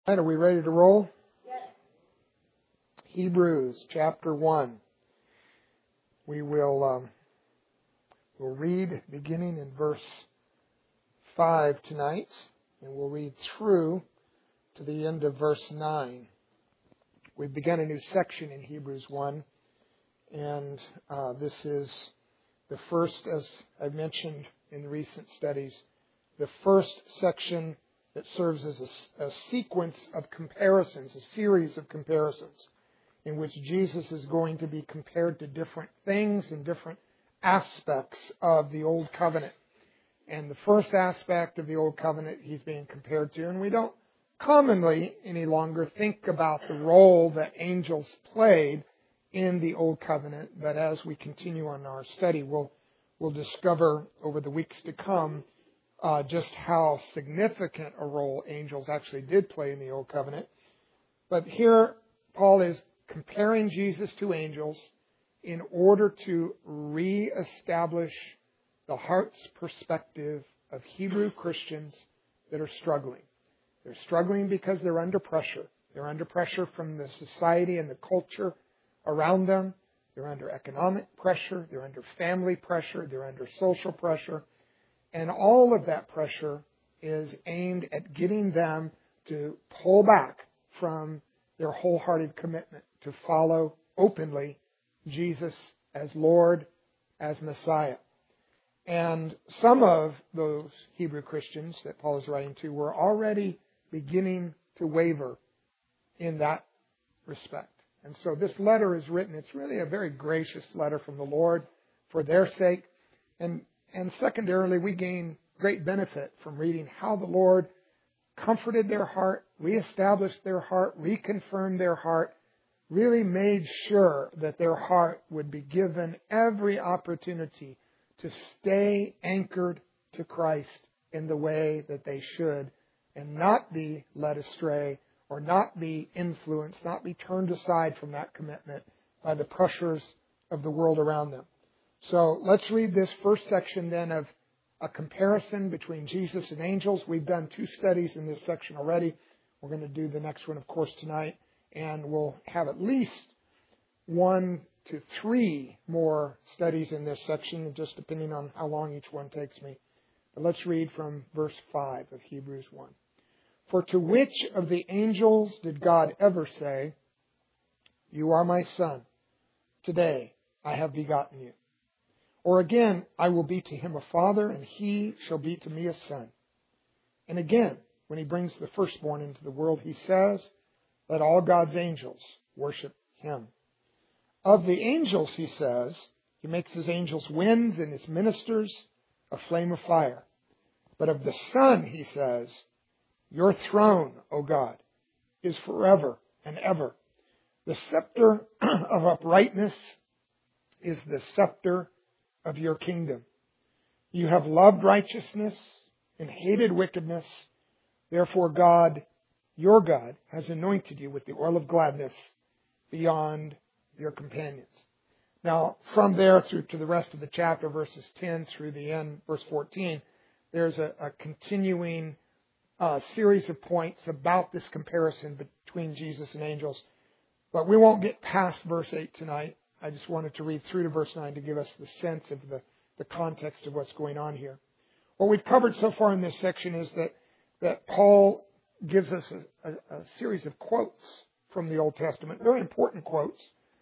Are we ready to roll? Yes. Hebrews chapter 1. We will we'll read beginning in verse 5 tonight, and we'll read through to the end of verse 9. We've begun a new section in Hebrews 1, and this is the first, as I've mentioned in recent studies, the first section that serves as a sequence of comparisons, a series of comparisons, in which Jesus is going to be compared to different things and different aspects of the Old Covenant. And the first aspect of the Old Covenant he's being compared to, and we don't commonly any longer think about the role that angels played in the Old Covenant, but as we continue on our study, we'll discover over the weeks to come just how significant a role angels actually did play in the Old Covenant. But here, Paul is comparing Jesus to angels in order to reestablish the heart's perspective of Hebrew Christians that are struggling. They're struggling because they're under pressure. They're under pressure from the society and the culture around them. They're under economic pressure. They're under family pressure. They're under social pressure. And all of that pressure is aimed at getting them to pull back from their wholehearted commitment to follow openly Jesus as Lord, as Messiah. And some of those Hebrew Christians that Paul is writing to were already beginning to waver in that respect. And so this letter is written, it's really a very gracious letter from the Lord for their sake. And secondarily, we gain great benefit from reading how the Lord comforted their heart, reestablished their heart, reconfirmed their heart, really made sure that their heart would be given every opportunity to stay anchored to Christ in the way that they should and not be led astray or not be influenced, not be turned aside from that commitment by the pressures of the world around them. So let's read this first section then of a comparison between Jesus and angels. We've done 2 studies in this section already. We're going to do the next one, of course, tonight. And we'll have at least 1 to 3 more studies in this section, just depending on how long each one takes me. But let's read from verse 5 of Hebrews 1. For to which of the angels did God ever say, "You are my son, today I have begotten you"? Or again, "I will be to him a father, and he shall be to me a son"? And again, when he brings the firstborn into the world, he says, "Let all God's angels worship him." Of the angels, he says, he makes his angels winds and his ministers a flame of fire. But of the Son, he says, "Your throne, O God, is forever and ever. The scepter of uprightness is the scepter of your kingdom. You have loved righteousness and hated wickedness. Therefore God, your God, has anointed you with the oil of gladness beyond your companions." Now, from there through to the rest of the chapter, verses 10 through the end, verse 14, there's a continuing series of points about this comparison between Jesus and angels. But we won't get past verse 8 tonight. I just wanted to read through to verse 9 to give us the sense of the context of what's going on here. What we've covered so far in this section is that Paul gives us a series of quotes from the Old Testament, very important quotes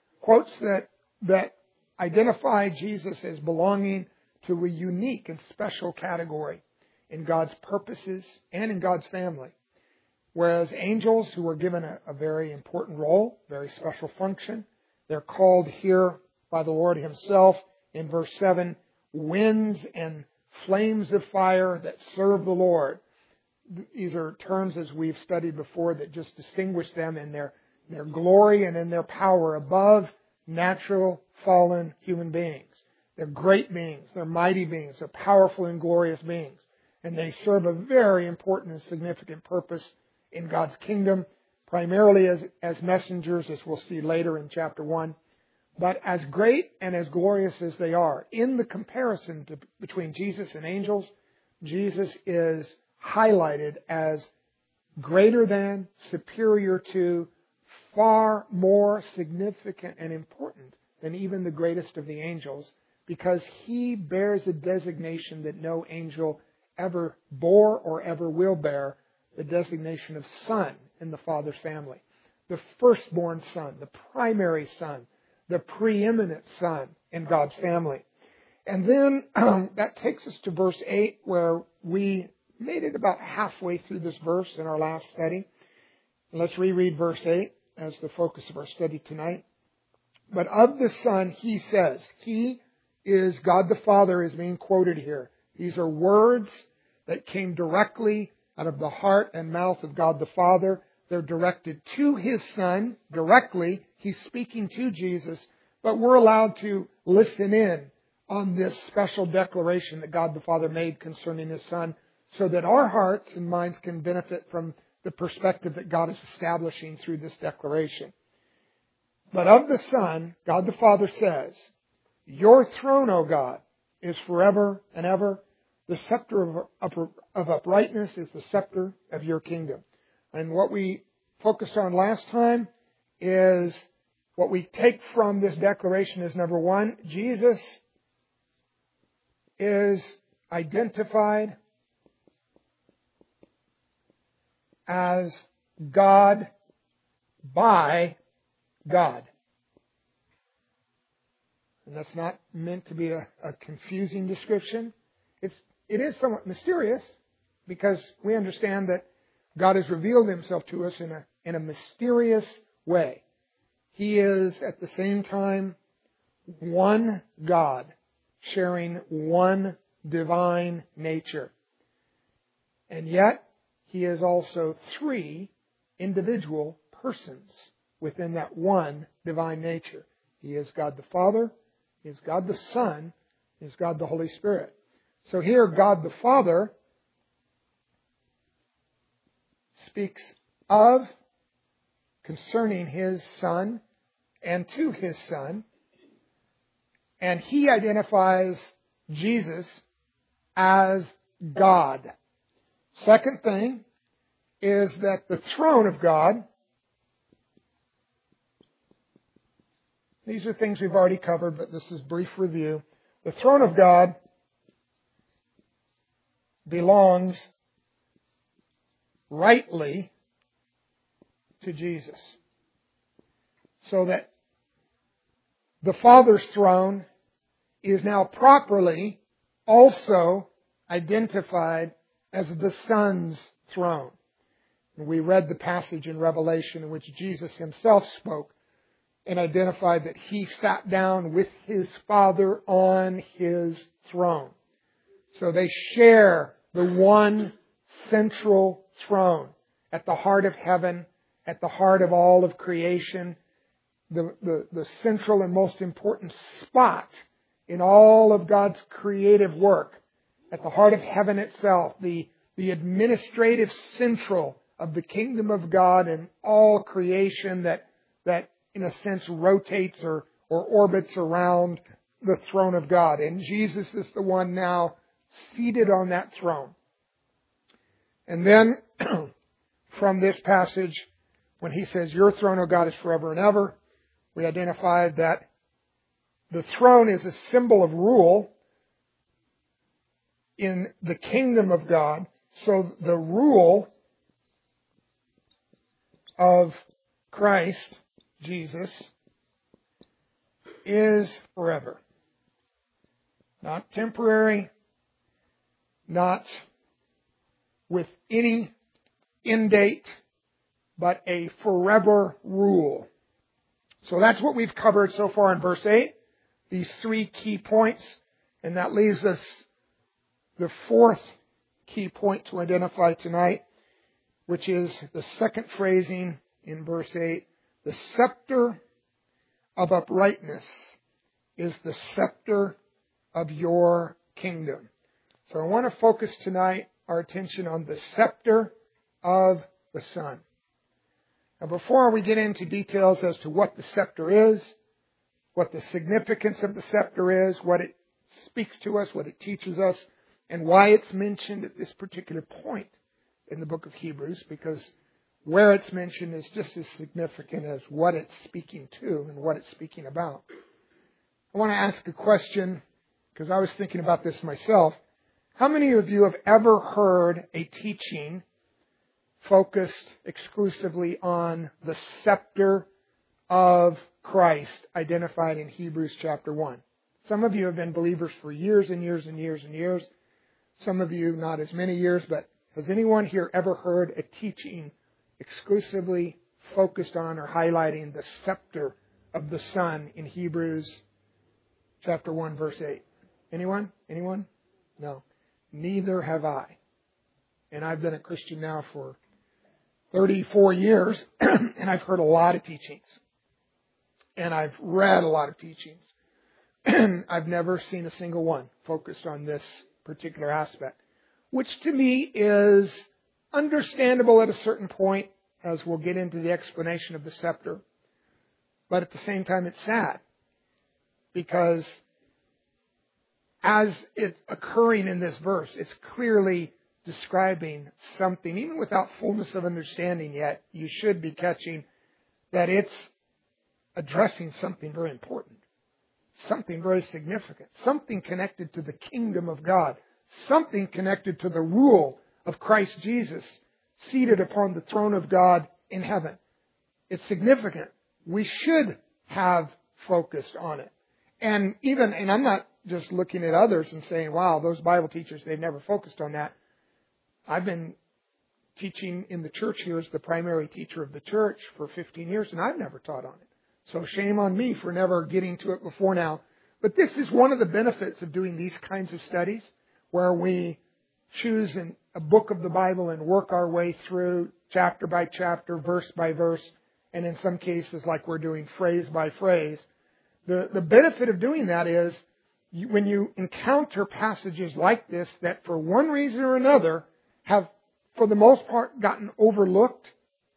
that identify Jesus as belonging to a unique and special category in God's purposes and in God's family. Whereas angels, who were given a very important role, very special function, they're called here by the Lord himself in verse 7, winds and flames of fire that serve the Lord. These are terms, as we've studied before, that just distinguish them in their glory and in their power above natural fallen human beings. They're great beings. They're mighty beings. They're powerful and glorious beings. And they serve a very important and significant purpose in God's kingdom, primarily as messengers, as we'll see later in chapter 1. But as great and as glorious as they are, in the comparison between Jesus and angels, Jesus is highlighted as greater than, superior to, far more significant and important than even the greatest of the angels, because He bears a designation that no angel ever bore or ever will bear, the designation of Son in the Father's family. The firstborn Son, the primary Son, the preeminent Son in God's family. And then that takes us to verse 8, where we made it about halfway through this verse in our last study. Let's reread verse 8 as the focus of our study tonight. But of the Son, He says, He is God the Father is being quoted here. These are words that came directly out of the heart and mouth of God the Father. They're directed to His Son directly. He's speaking to Jesus, but we're allowed to listen in on this special declaration that God the Father made concerning His Son, so that our hearts and minds can benefit from the perspective that God is establishing through this declaration. But of the Son, God the Father says, Your throne, O God, is forever and ever. The scepter of uprightness is the scepter of Your kingdom. And what we focused on last time is what we take from this declaration is, number one, Jesus is identified as God by God. And that's not meant to be a confusing description. It is somewhat mysterious, because we understand that God has revealed Himself to us in a mysterious way. He is at the same time one God, sharing one divine nature. And yet, He is also three individual persons within that one divine nature. He is God the Father, He is God the Son, He is God the Holy Spirit. So here, God the Father speaks of, concerning His Son and to His Son, and He identifies Jesus as God. Second thing is that the throne of God, these are things we've already covered, but this is brief review. The throne of God belongs rightly to Jesus. So that the Father's throne is now properly also identified as the Son's throne. And we read the passage in Revelation in which Jesus Himself spoke and identified that He sat down with His Father on His throne. So they share the one central throne at the heart of heaven, at the heart of all of creation, the central and most important spot in all of God's creative work, at the heart of heaven itself, the administrative central of the kingdom of God and all creation that in a sense rotates or orbits around the throne of God. And Jesus is the one now seated on that throne. And then from this passage, when He says, Your throne, O God, is forever and ever, we identified that the throne is a symbol of rule in the kingdom of God. So the rule of Christ, Jesus, is forever. Not temporary, not with any end date, but a forever rule. So that's what we've covered so far in verse 8, these three key points, and that leaves us the fourth key point to identify tonight, which is the second phrasing in verse 8. The scepter of uprightness is the scepter of Your kingdom. So I want to focus tonight our attention on the scepter of the Son. Now, before we get into details as to what the scepter is, what the significance of the scepter is, what it speaks to us, what it teaches us, and why it's mentioned at this particular point in the book of Hebrews, because where it's mentioned is just as significant as what it's speaking to and what it's speaking about. I want to ask a question, because I was thinking about this myself. How many of you have ever heard a teaching focused exclusively on the scepter of Christ identified in Hebrews chapter 1? Some of you have been believers for years and years and years and years. Some of you not as many years, but has anyone here ever heard a teaching exclusively focused on or highlighting the scepter of the Son in Hebrews chapter 1, verse 8? Anyone? Anyone? No. Neither have I. And I've been a Christian now for 34 years, and I've heard a lot of teachings. And I've read a lot of teachings. I've never seen a single one focused on this particular aspect, which to me is understandable at a certain point, as we'll get into the explanation of the scepter. But at the same time, it's sad, because as it's occurring in this verse, it's clearly describing something, even without fullness of understanding yet, you should be catching that it's addressing something very important, something very significant, something connected to the kingdom of God, something connected to the rule of Christ Jesus seated upon the throne of God in heaven. It's significant. We should have focused on it. And I'm not just looking at others and saying, wow, those Bible teachers, they've never focused on that. I've been teaching in the church here as the primary teacher of the church for 15 years, and I've never taught on it. So shame on me for never getting to it before now. But this is one of the benefits of doing these kinds of studies, where we choose a book of the Bible and work our way through chapter by chapter, verse by verse, and in some cases, like we're doing, phrase by phrase. The benefit of doing that is when you encounter passages like this that for one reason or another have, for the most part, gotten overlooked,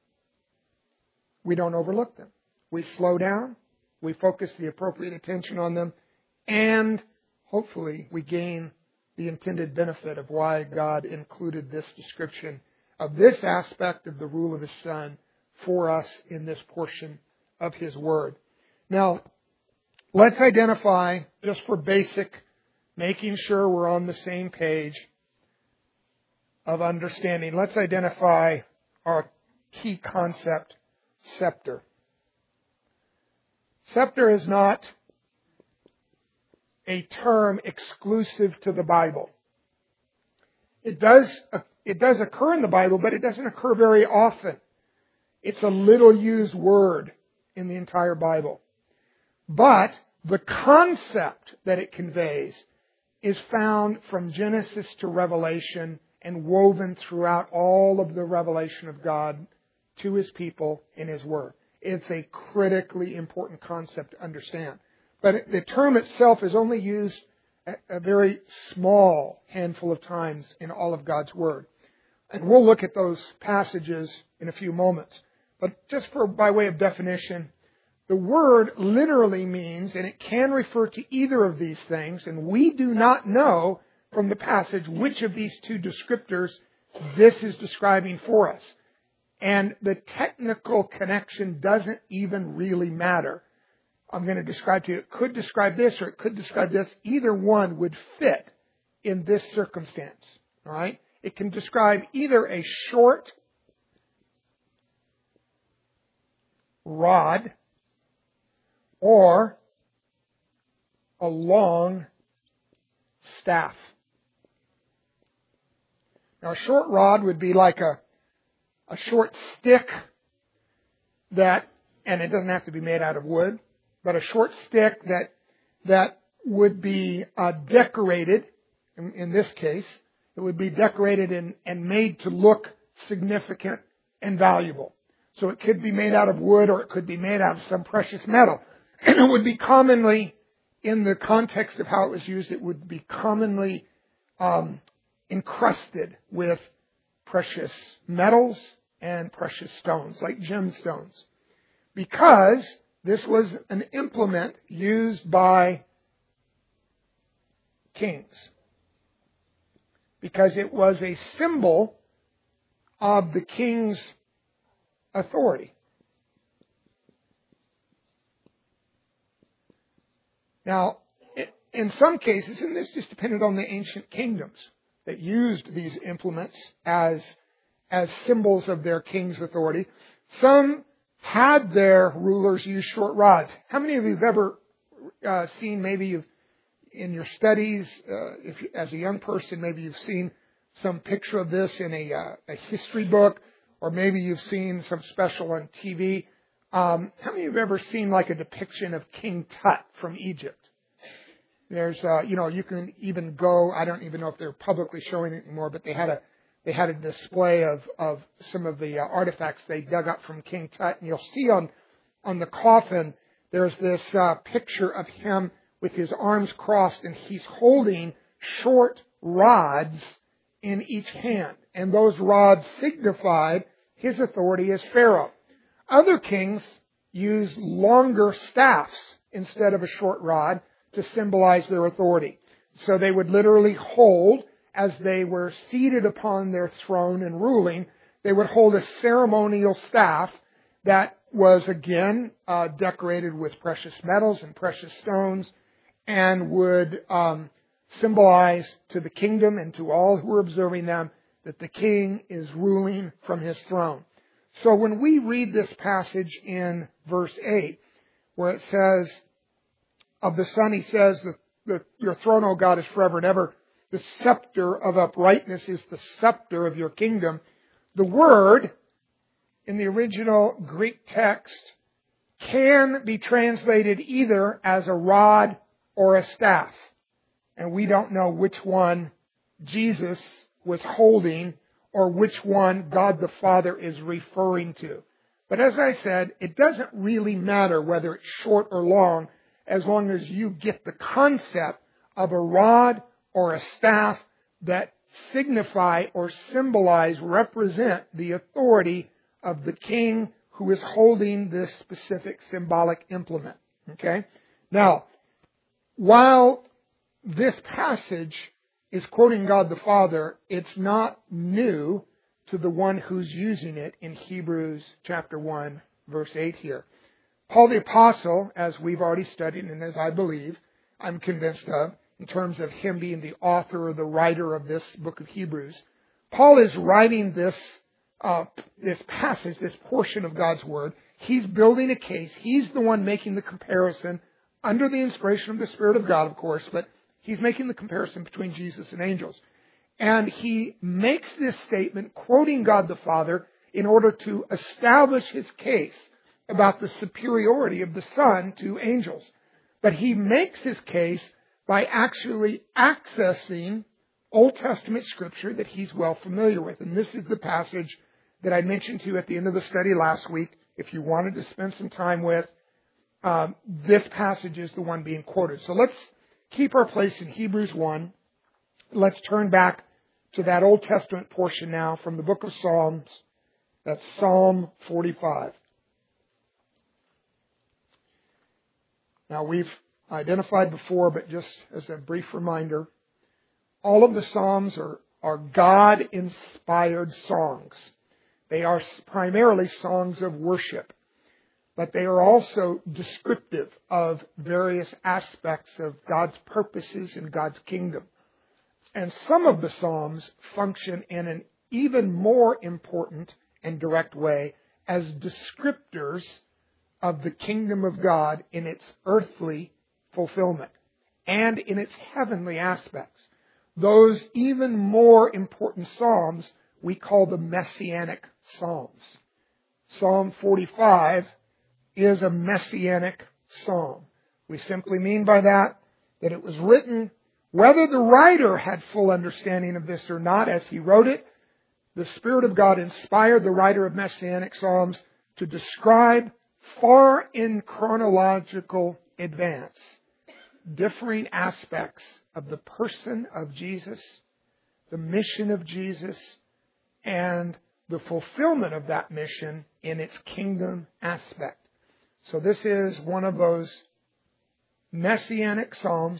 we don't overlook them. We slow down, we focus the appropriate attention on them, and hopefully we gain the intended benefit of why God included this description of this aspect of the rule of His Son for us in this portion of His Word. Now, let's identify, just for basic, making sure we're on the same page of understanding, let's identify our key concept, scepter. Scepter is not a term exclusive to the Bible. It does occur in the Bible, but it doesn't occur very often. It's a little used word in the entire Bible. But the concept that it conveys is found from Genesis to Revelation and woven throughout all of the revelation of God to His people in His Word. It's a critically important concept to understand. But the term itself is only used a very small handful of times in all of God's Word. And we'll look at those passages in a few moments. But just by way of definition, the word literally means, and it can refer to either of these things, and we do not know from the passage which of these two descriptors this is describing for us. And the technical connection doesn't even really matter. I'm going to describe to you, it could describe this or it could describe this. Either one would fit in this circumstance. All right? It can describe either a short rod or a long staff. Now, a short rod would be like a short stick that, and it doesn't have to be made out of wood, but a short stick that would be decorated. In this case, it would be decorated and made to look significant and valuable. So it could be made out of wood or it could be made out of some precious metal. And it would be commonly, in the context of how it was used, it would be commonly encrusted with precious metals and precious stones, like gemstones. Because this was an implement used by kings. Because it was a symbol of the king's authority. Now, in some cases, and this just depended on the ancient kingdoms that used these implements as symbols of their king's authority, some had their rulers use short rods. How many of you have ever seen, maybe in your studies, as a young person, maybe you've seen some picture of this in a history book, or maybe you've seen some special on TV. How many of you have ever seen like a depiction of King Tut from Egypt? There's, you can even go, I don't even know if they're publicly showing it anymore, but they had a display of some of the artifacts they dug up from King Tut. And you'll see on the coffin, there's this picture of him with his arms crossed, and he's holding short rods in each hand. And those rods signified his authority as Pharaoh. Other kings used longer staffs instead of a short rod to symbolize their authority. So they would literally hold, as they were seated upon their throne and ruling, they would hold a ceremonial staff that was again decorated with precious metals and precious stones, and would symbolize to the kingdom and to all who are observing them that the king is ruling from his throne. So when we read this passage in verse 8, where it says, of the Son, he says, that your throne, O God, is forever and ever. The scepter of uprightness is the scepter of your kingdom. The word in the original Greek text can be translated either as a rod or a staff. And we don't know which one Jesus was holding or which one God the Father is referring to. But as I said, it doesn't really matter whether it's short or long, as long as you get the concept of a rod or a staff that signify or symbolize, represent the authority of the king who is holding this specific symbolic implement. Okay? Now, while this passage is quoting God the Father, it's not new to the one who's using it in Hebrews chapter 1, verse 8 here. Paul the Apostle, as we've already studied and as I believe, I'm convinced of, in terms of him being the author or the writer of this book of Hebrews, Paul is writing this passage, this portion of God's Word. He's building a case. He's the one making the comparison under the inspiration of the Spirit of God, of course, but he's making the comparison between Jesus and angels. And he makes this statement quoting God the Father in order to establish his case about the superiority of the Son to angels. But he makes his case by actually accessing Old Testament Scripture that he's well familiar with. And this is the passage that I mentioned to you at the end of the study last week. If you wanted to spend some time with, this passage is the one being quoted. So let's keep our place in Hebrews 1. Let's turn back to that Old Testament portion now from the book of Psalms. That's Psalm 45. Now, we've identified before, but just as a brief reminder, all of the Psalms are God-inspired songs. They are primarily songs of worship, but they are also descriptive of various aspects of God's purposes and God's kingdom. And some of the Psalms function in an even more important and direct way as descriptors of the kingdom of God in its earthly fulfillment and in its heavenly aspects. Those even more important Psalms we call the Messianic Psalms. Psalm 45 is a Messianic Psalm. We simply mean by that it was written, whether the writer had full understanding of this or not as he wrote it, the Spirit of God inspired the writer of Messianic Psalms to describe far in chronological advance differing aspects of the person of Jesus, the mission of Jesus, and the fulfillment of that mission in its kingdom aspect. So this is one of those Messianic Psalms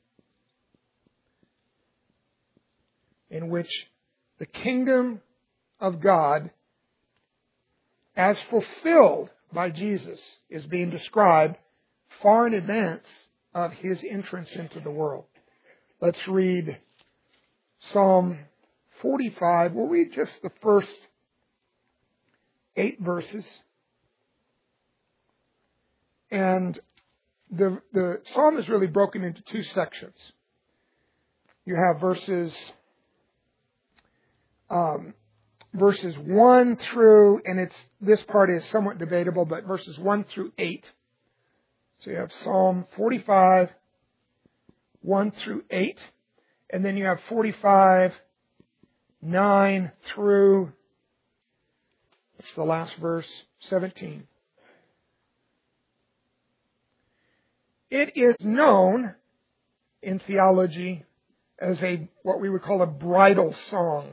in which the kingdom of God as fulfilled by Jesus is being described far in advance of His entrance into the world. Let's read Psalm 45. We'll read just the first 8 verses. And the psalm is really broken into 2 sections. You have verses 1 through, and this part is somewhat debatable, but verses 1 through 8. So you have Psalm 45, 1 through 8. And then you have 45, 9 through, what's the last verse? 17. It is known in theology as what we would call a bridal song.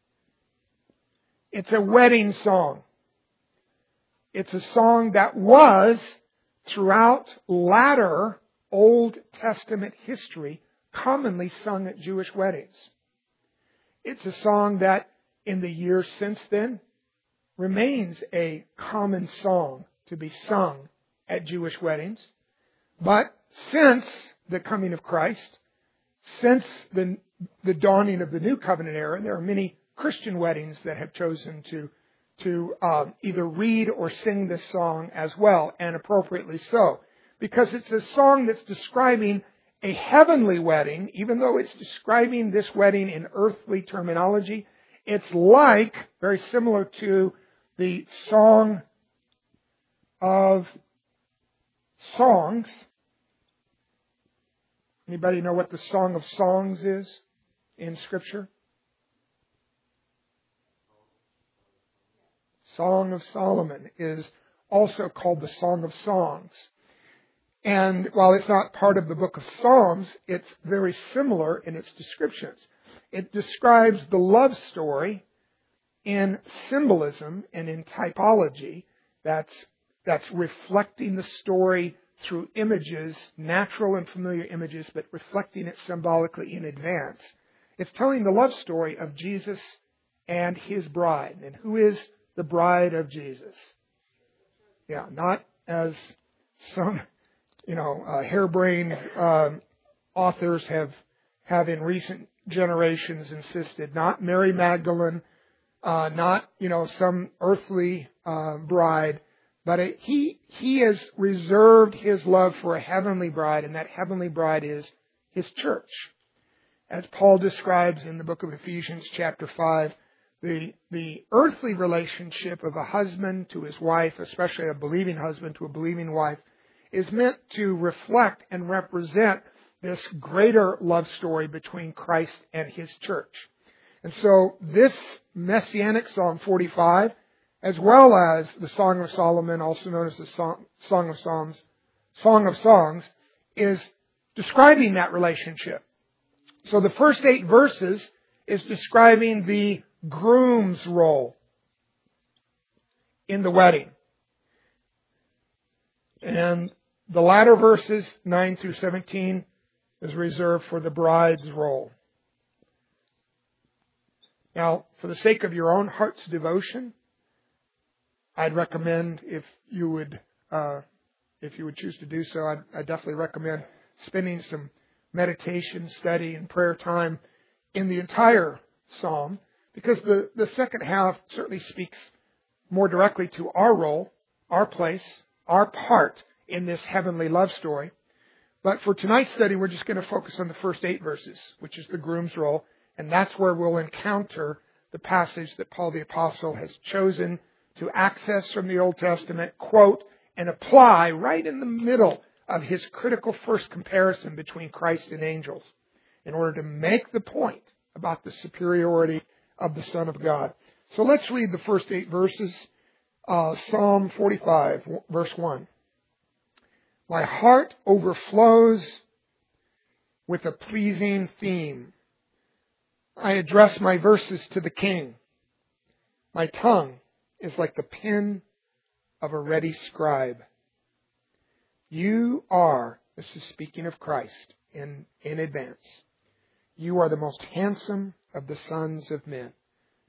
It's a wedding song. It's a song that was, throughout latter Old Testament history, commonly sung at Jewish weddings. It's a song that, in the years since then, remains a common song to be sung at Jewish weddings. But since the coming of Christ, since the dawning of the New Covenant era, there are many Christian weddings that have chosen to either read or sing this song as well, and appropriately so. Because it's a song that's describing a heavenly wedding, even though it's describing this wedding in earthly terminology. It's very similar to the Song of Songs. Anybody know what the Song of Songs is in Scripture? Song of Solomon is also called the Song of Songs. And while it's not part of the book of Psalms, it's very similar in its descriptions. It describes the love story in symbolism and in typology that's reflecting the story through images, natural and familiar images, but reflecting it symbolically in advance. It's telling the love story of Jesus and His bride. And who is the bride of Jesus? Yeah, not as some, harebrained authors have in recent generations insisted. Not Mary Magdalene, not some earthly bride, but He has reserved His love for a heavenly bride, and that heavenly bride is His church. As Paul describes in the book of Ephesians chapter 5, the earthly relationship of a husband to his wife, especially a believing husband to a believing wife, is meant to reflect and represent this greater love story between Christ and His church. And so this Messianic Psalm 45, as well as the Song of Solomon, also known as the Song of Songs, is describing that relationship. So the first 8 verses is describing the groom's role in the wedding. And the latter verses, 9 through 17, is reserved for the bride's role. Now, for the sake of your own heart's devotion, I'd recommend, if you would choose to do so, I'd definitely recommend spending some meditation, study, and prayer time in the entire psalm, because the second half certainly speaks more directly to our role, our place, our part in this heavenly love story. But for tonight's study, we're just going to focus on the first 8 verses, which is the groom's role, and that's where we'll encounter the passage that Paul the Apostle has chosen to access from the Old Testament, quote, and apply right in the middle of his critical first comparison between Christ and angels, in order to make the point about the superiority of the Son of God. So let's read the first 8 verses. Psalm 45, verse 1. My heart overflows with a pleasing theme. I address my verses to the King. My tongue is like the pen of a ready scribe. You are, this is speaking of Christ in advance, you are the most handsome of the sons of men. Now,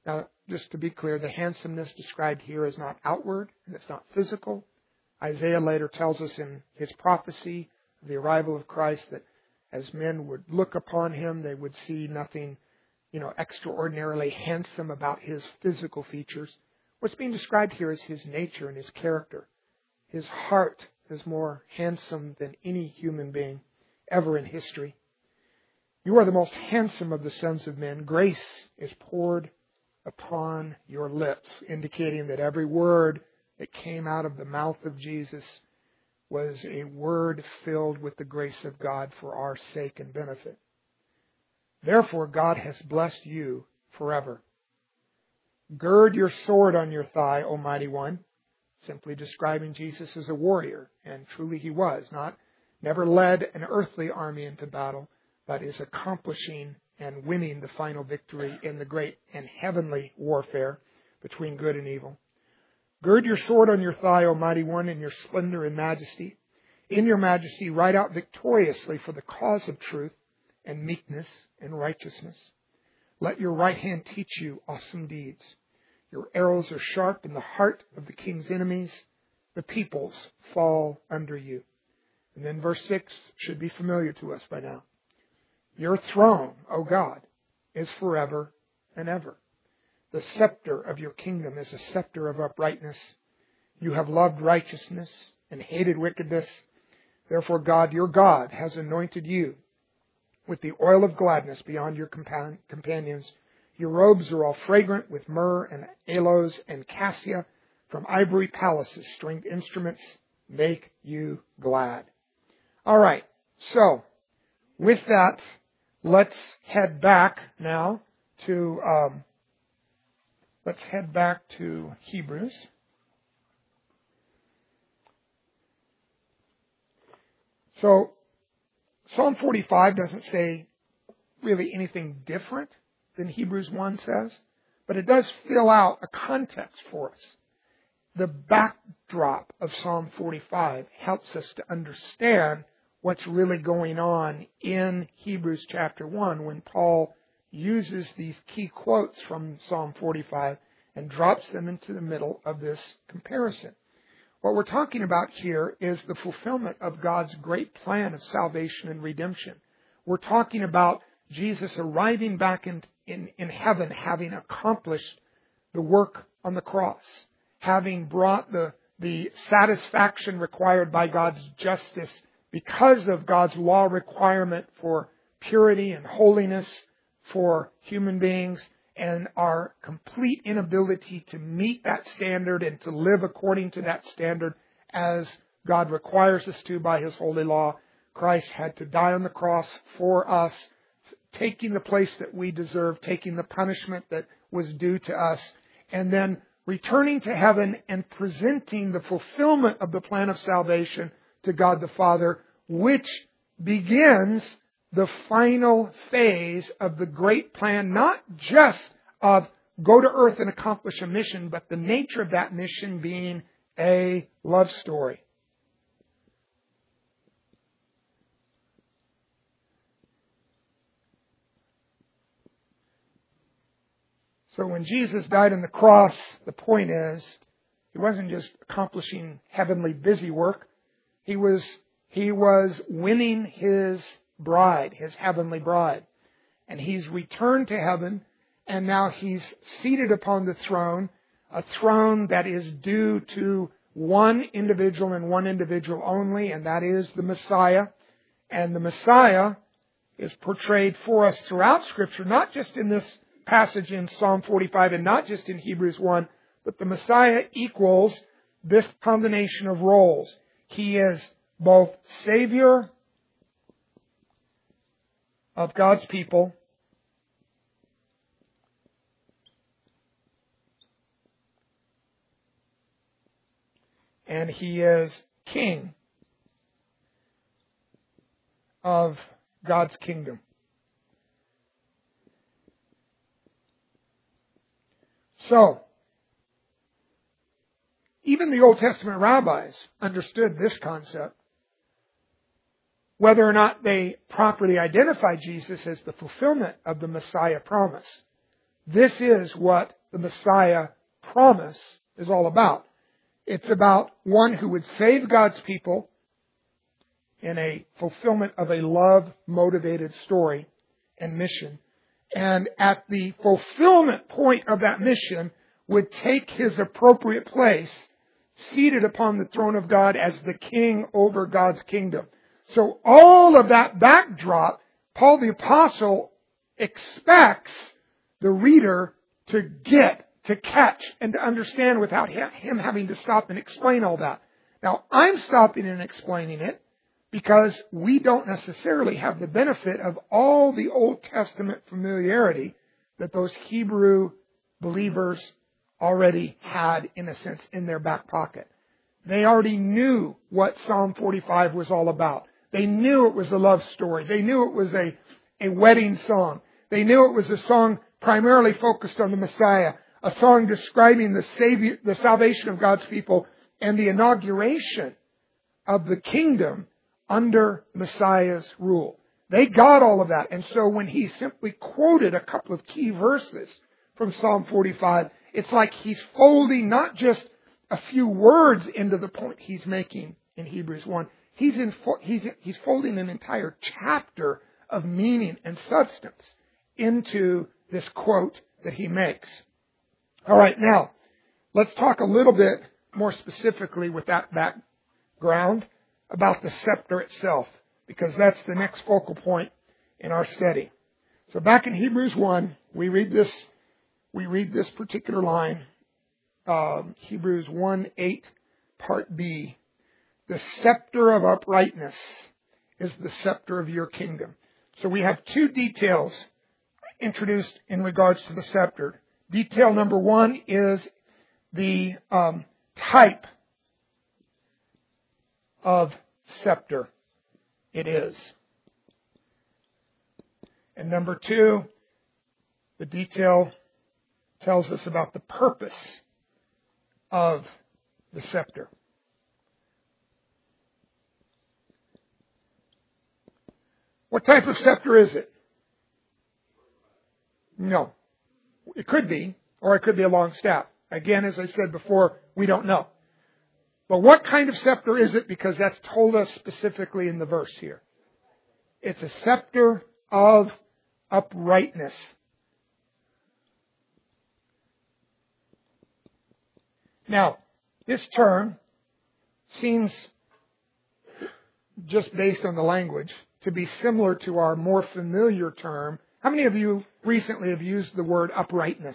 just to be clear, the handsomeness described here is not outward and it's not physical. Isaiah later tells us in his prophecy of the arrival of Christ that as men would look upon him, they would see nothing, extraordinarily handsome about his physical features. What's being described here is his nature and his character. His heart is more handsome than any human being ever in history. You are the most handsome of the sons of men. Grace is poured upon your lips, indicating that every word that came out of the mouth of Jesus was a word filled with the grace of God for our sake and benefit. Therefore, God has blessed you forever. Gird your sword on your thigh, O mighty one, simply describing Jesus as a warrior, and truly he was, never led an earthly army into battle, but is accomplishing and winning the final victory in the great and heavenly warfare between good and evil. Gird your sword on your thigh, O mighty one, in your splendor and majesty. In your majesty, ride out victoriously for the cause of truth and meekness and righteousness. Let your right hand teach you awesome deeds. Your arrows are sharp in the heart of the king's enemies. The peoples fall under you. And then verse 6 should be familiar to us by now. Your throne, O God, is forever and ever. The scepter of your kingdom is a scepter of uprightness. You have loved righteousness and hated wickedness. Therefore, God, your God, has anointed you with the oil of gladness beyond your companions. Your robes are all fragrant with myrrh and aloes and cassia. From ivory palaces, stringed instruments make you glad. All right, so with that, let's head back now to Hebrews. So Psalm 45 doesn't say really anything different than Hebrews 1 says, but it does fill out a context for us. The backdrop of Psalm 45 helps us to understand what's really going on in Hebrews chapter 1 when Paul uses these key quotes from Psalm 45 and drops them into the middle of this comparison. What we're talking about here is the fulfillment of God's great plan of salvation and redemption. We're talking about Jesus arriving back in heaven, having accomplished the work on the cross, having brought the satisfaction required by God's justice because of God's law requirement for purity and holiness for human beings, and our complete inability to meet that standard and to live according to that standard as God requires us to by His holy law. Christ had to die on the cross for us, taking the place that we deserve, taking the punishment that was due to us, and then returning to heaven and presenting the fulfillment of the plan of salvation to God the Father, which begins the final phase of the great plan, not just of go to earth and accomplish a mission, but the nature of that mission being a love story. So when Jesus died on the cross, the point is, He wasn't just accomplishing heavenly busy work. He was winning His bride, His heavenly bride. And He's returned to heaven, and now He's seated upon the throne, a throne that is due to one individual and one individual only, and that is the Messiah. And the Messiah is portrayed for us throughout Scripture, not just in this passage in Psalm 45 and not just in Hebrews 1, but the Messiah equals this combination of roles. He is both Savior of God's people and He is King of God's kingdom. So, even the Old Testament rabbis understood this concept. Whether or not they properly identified Jesus as the fulfillment of the Messiah promise, this is what the Messiah promise is all about. It's about one who would save God's people in a fulfillment of a love-motivated story and mission. And at the fulfillment point of that mission would take his appropriate place, seated upon the throne of God as the king over God's kingdom. So all of that backdrop, Paul the Apostle expects the reader to get, to catch, and to understand without him having to stop and explain all that. Now, I'm stopping and explaining it because we don't necessarily have the benefit of all the Old Testament familiarity that those Hebrew believers already had, in a sense, in their back pocket. They already knew what Psalm 45 was all about. They knew it was a love story. They knew it was a wedding song. They knew it was a song primarily focused on the Messiah, a song describing the salvation of God's people and the inauguration of the kingdom under Messiah's rule. They got all of that. And so when he simply quoted a couple of key verses from Psalm 45, it's like he's folding not just a few words into the point he's making in Hebrews 1. He's folding an entire chapter of meaning and substance into this quote that he makes. All right, now, let's talk a little bit more specifically with that background about the scepter itself, because that's the next focal point in our study. So back in Hebrews 1, we read this particular line, Hebrews 1:8, part B. The scepter of uprightness is the scepter of your kingdom. So we have two details introduced in regards to the scepter. Detail number one is the type of scepter it is. And number two, the detail tells us about the purpose of the scepter. What type of scepter is it? No. It could be, or it could be a long staff. Again, as I said before, we don't know. But what kind of scepter is it? Because that's told us specifically in the verse here. It's a scepter of uprightness. Now, this term seems, just based on the language, to be similar to our more familiar term. How many of you recently have used the word uprightness?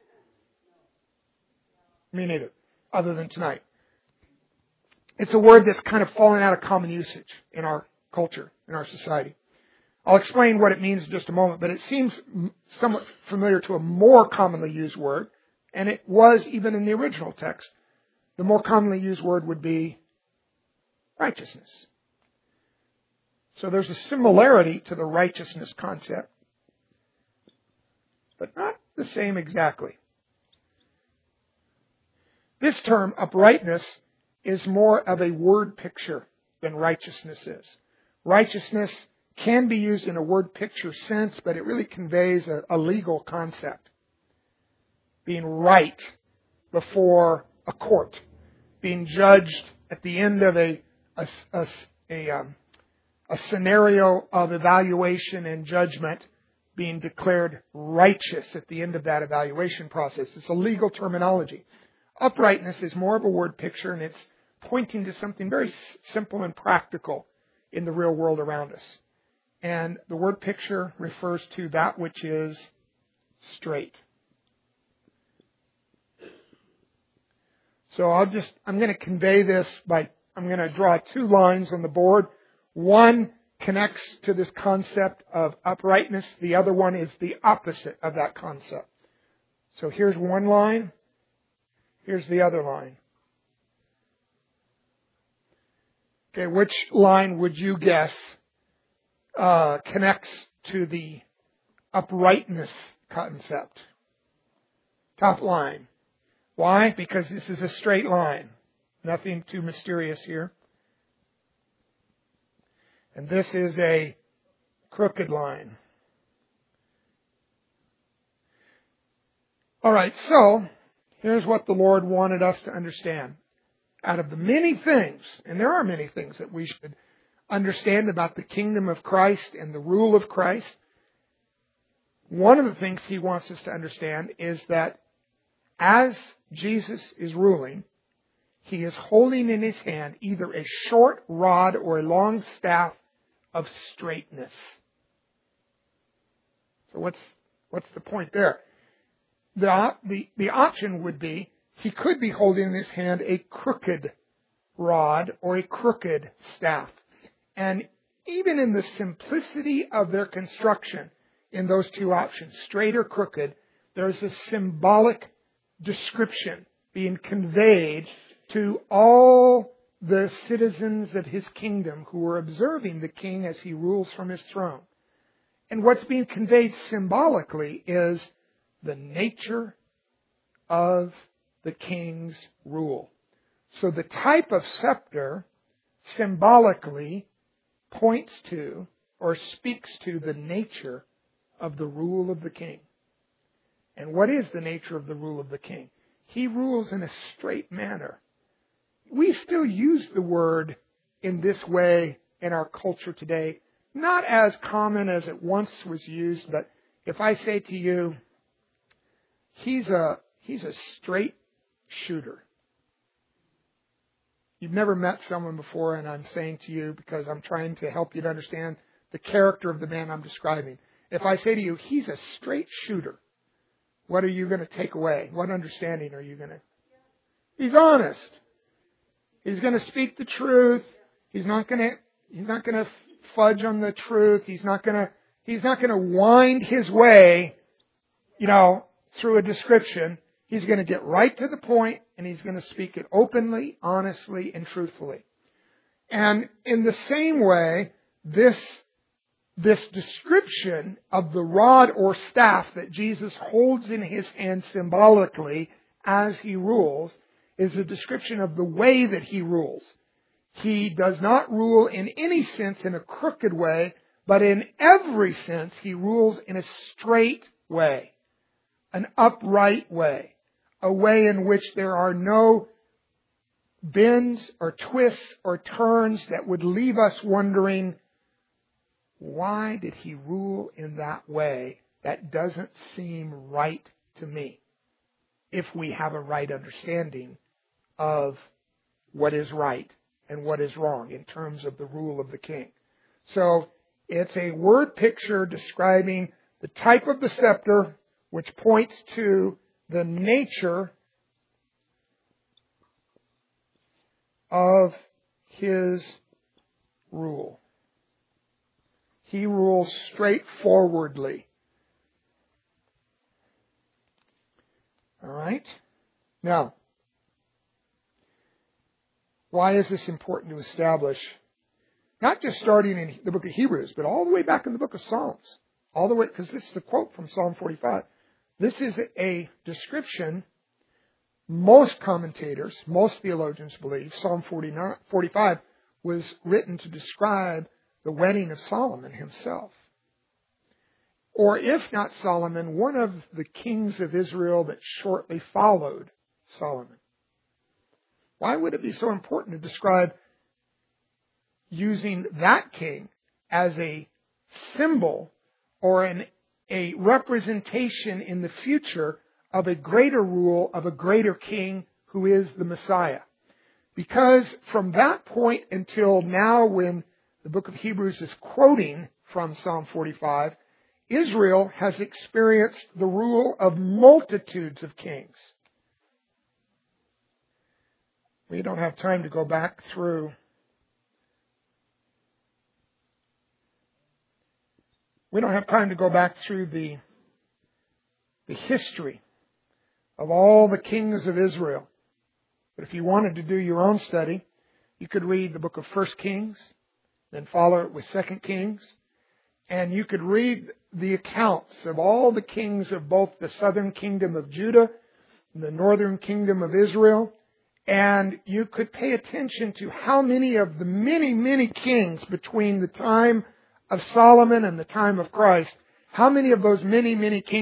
Me neither, other than tonight. It's a word that's kind of fallen out of common usage in our culture, in our society. I'll explain what it means in just a moment, but it seems somewhat familiar to a more commonly used word, and it was even in the original text. The more commonly used word would be righteousness. So there's a similarity to the righteousness concept, but not the same exactly. This term, uprightness, is more of a word picture than righteousness is. Righteousness can be used in a word picture sense, but it really conveys a legal concept. Being right before a court. Being judged at the end of a scenario of evaluation and judgment, being declared righteous at the end of that evaluation process. It's a legal terminology. Uprightness is more of a word picture, and it's pointing to something very simple and practical in the real world around us. And the word picture refers to that which is straight. So I'm going to convey this I'm going to draw two lines on the board. One connects to this concept of uprightness. The other one is the opposite of that concept. So here's one line. Here's the other line. Okay, which line would you guess connects to the uprightness concept? Top line. Why? Because this is a straight line. Nothing too mysterious here. And this is a crooked line. All right, so here's what the Lord wanted us to understand. Out of the many things, and there are many things that we should understand about the kingdom of Christ and the rule of Christ, one of the things He wants us to understand is that as Jesus is ruling, He is holding in His hand either a short rod or a long staff of straightness. So what's the point there? The option would be He could be holding in His hand a crooked rod or a crooked staff. And even in the simplicity of their construction in those two options, straight or crooked, there's a symbolic description being conveyed to all the citizens of His kingdom who are observing the King as He rules from His throne. And what's being conveyed symbolically is the nature of the King's rule. So the type of scepter symbolically points to or speaks to the nature of the rule of the King. And what is the nature of the rule of the King? He rules in a straight manner. We still use the word in this way in our culture today, not as common as it once was used, but if I say to you, he's a straight shooter. You've never met someone before, and I'm saying to you, because I'm trying to help you to understand the character of the man I'm describing. If I say to you, he's a straight shooter, what are you going to take away? What understanding are you going to? He's honest. He's going to speak the truth. He's not going to fudge on the truth. He's not going to wind his way, through a description. He's going to get right to the point, and he's going to speak it openly, honestly, and truthfully. And in the same way, this description of the rod or staff that Jesus holds in His hand symbolically as He rules is a description of the way that He rules. He does not rule in any sense in a crooked way, but in every sense He rules in a straight way, an upright way, a way in which there are no bends or twists or turns that would leave us wondering, why did He rule in that way? That doesn't seem right to me, if we have a right understanding of what is right and what is wrong in terms of the rule of the King. So it's a word picture describing the type of the scepter, which points to the nature of His rule. He rules straightforwardly. All right? Now, why is this important to establish? Not just starting in the book of Hebrews, but all the way back in the book of Psalms. All the way, because this is a quote from Psalm 45. This is a description most commentators, most theologians believe Psalm 45 was written to describe the wedding of Solomon himself. Or if not Solomon, one of the kings of Israel that shortly followed Solomon. Why would it be so important to describe using that king as a symbol or a representation in the future of a greater rule of a greater king who is the Messiah? Because from that point until now, when the book of Hebrews is quoting from Psalm 45, Israel has experienced the rule of multitudes of kings. We don't have time to go back through the history of all the kings of Israel. But if you wanted to do your own study, you could read the book of 1 Kings, then follow it with 2 Kings, and you could read the accounts of all the kings of both the southern kingdom of Judah and the northern kingdom of Israel, and you could pay attention to how many of the many kings between the time of Solomon and the time of Christ, how many of those many kings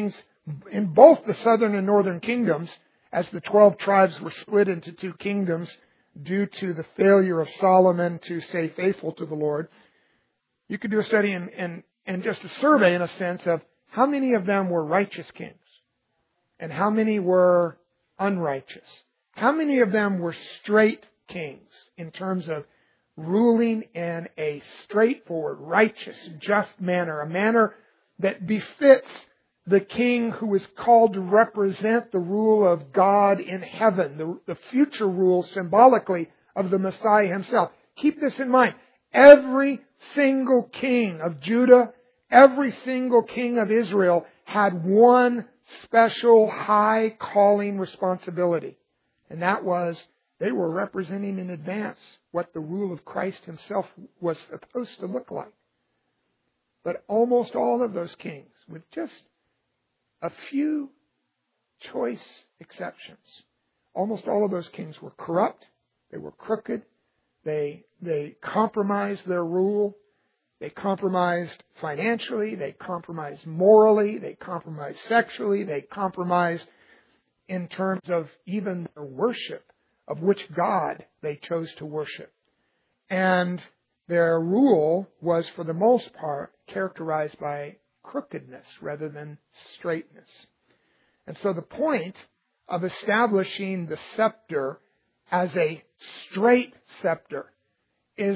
in both the southern and northern kingdoms, as the 12 tribes were split into two kingdoms due to the failure of Solomon to stay faithful to the Lord, you could do a study and just a survey, in a sense, of how many of them were righteous kings and how many were unrighteous. How many of them were straight kings in terms of ruling in a straightforward, righteous, just manner, a manner that befits the king who is called to represent the rule of God in heaven, the future rule symbolically of the Messiah himself. Keep this in mind. Every single king of Judah, every single king of Israel had one special high calling responsibility. And that was they were representing in advance what the rule of Christ himself was supposed to look like. But almost all of those kings, with just a few choice exceptions, almost all of those kings were corrupt, they were crooked, they compromised their rule, they compromised financially, they compromised morally, they compromised sexually, they compromised in terms of even their worship, of which God they chose to worship. And their rule was, for the most part, characterized by crookedness rather than straightness. And so the point of establishing the scepter as a straight scepter is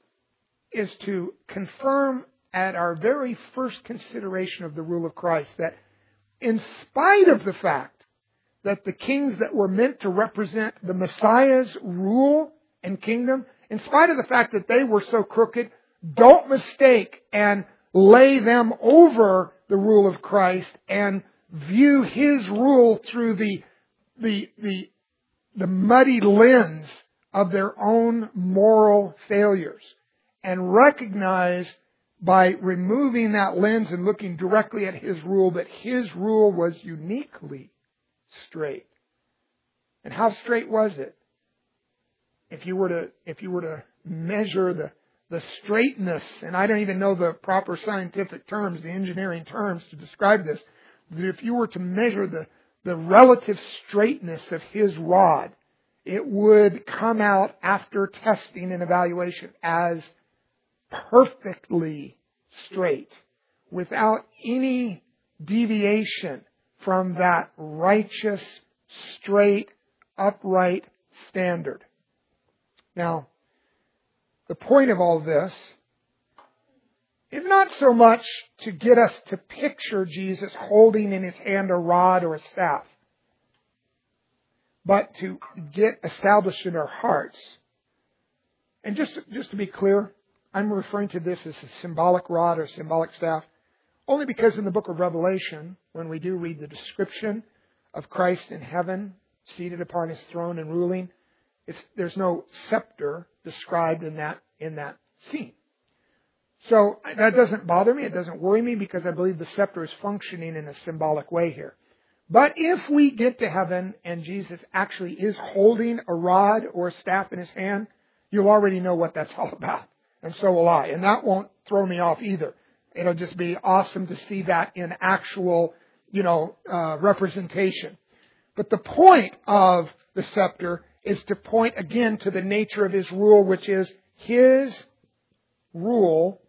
to confirm at our very first consideration of the rule of Christ that in spite of the fact that the kings that were meant to represent the Messiah's rule and kingdom, in spite of the fact that they were so crooked, don't mistake and lay them over the rule of Christ and view His rule through the muddy lens of their own moral failures. And recognize by removing that lens and looking directly at His rule that His rule was uniquely straight. And how straight was it? If you were to measure the straightness, and I don't even know the proper scientific terms, the engineering terms to describe this, but if you were to measure the relative straightness of His rod, it would come out after testing and evaluation as perfectly straight, without any deviation from that righteous, straight, upright standard. Now, the point of all this is not so much to get us to picture Jesus holding in His hand a rod or a staff, but to get established in our hearts. And just to be clear, I'm referring to this as a symbolic rod or symbolic staff, only because in the book of Revelation, when we do read the description of Christ in heaven, seated upon His throne and ruling, there's no scepter described in that scene. So that doesn't bother me, it doesn't worry me, because I believe the scepter is functioning in a symbolic way here. But if we get to heaven and Jesus actually is holding a rod or a staff in His hand, you'll already know what that's all about. And so will I. And that won't throw me off either. It'll just be awesome to see that in actual, representation. But the point of the scepter is to point again to the nature of His rule, which is His rule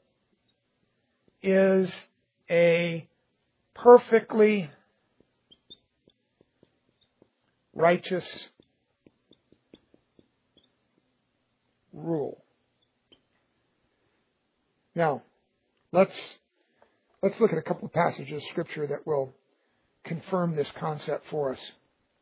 is a perfectly righteous rule. Now, let's look at a couple of passages of Scripture that will confirm this concept for us.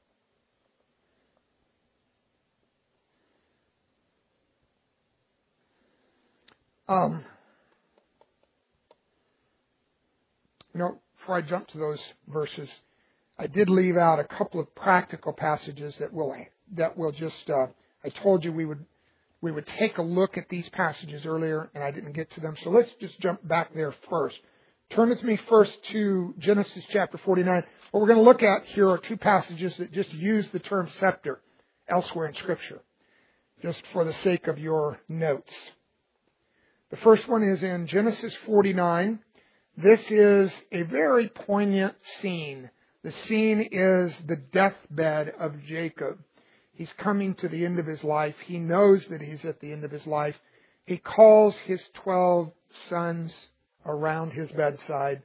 Before I jump to those verses, I did leave out a couple of practical passages that will just. I told you we would take a look at these passages earlier, and I didn't get to them. So let's just jump back there first. Turn with me first to Genesis chapter 49. What we're going to look at here are two passages that just use the term scepter elsewhere in Scripture, just for the sake of your notes. The first one is in Genesis 49. This is a very poignant scene The scene is the deathbed of Jacob. He's coming to the end of his life. He knows that he's at the end of his life. He calls his 12 sons around his bedside,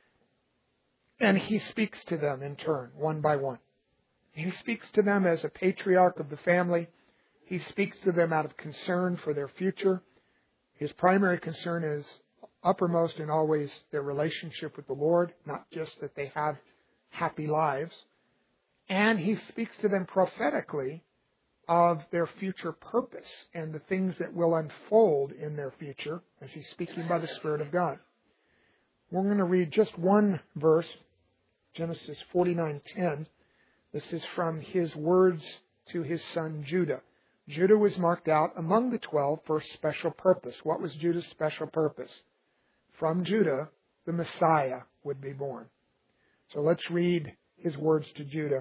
and he speaks to them in turn, one by one. He speaks to them as a patriarch of the family. He speaks to them out of concern for their future. His primary concern is uppermost and always their relationship with the Lord, not just that they have happy lives. And he speaks to them prophetically of their future purpose and the things that will unfold in their future as he's speaking by the Spirit of God. We're going to read just one verse, Genesis 49:10. This is from his words to his son Judah. Judah was marked out among the 12 for a special purpose. What was Judah's special purpose? From Judah, the Messiah would be born. So let's read his words to Judah.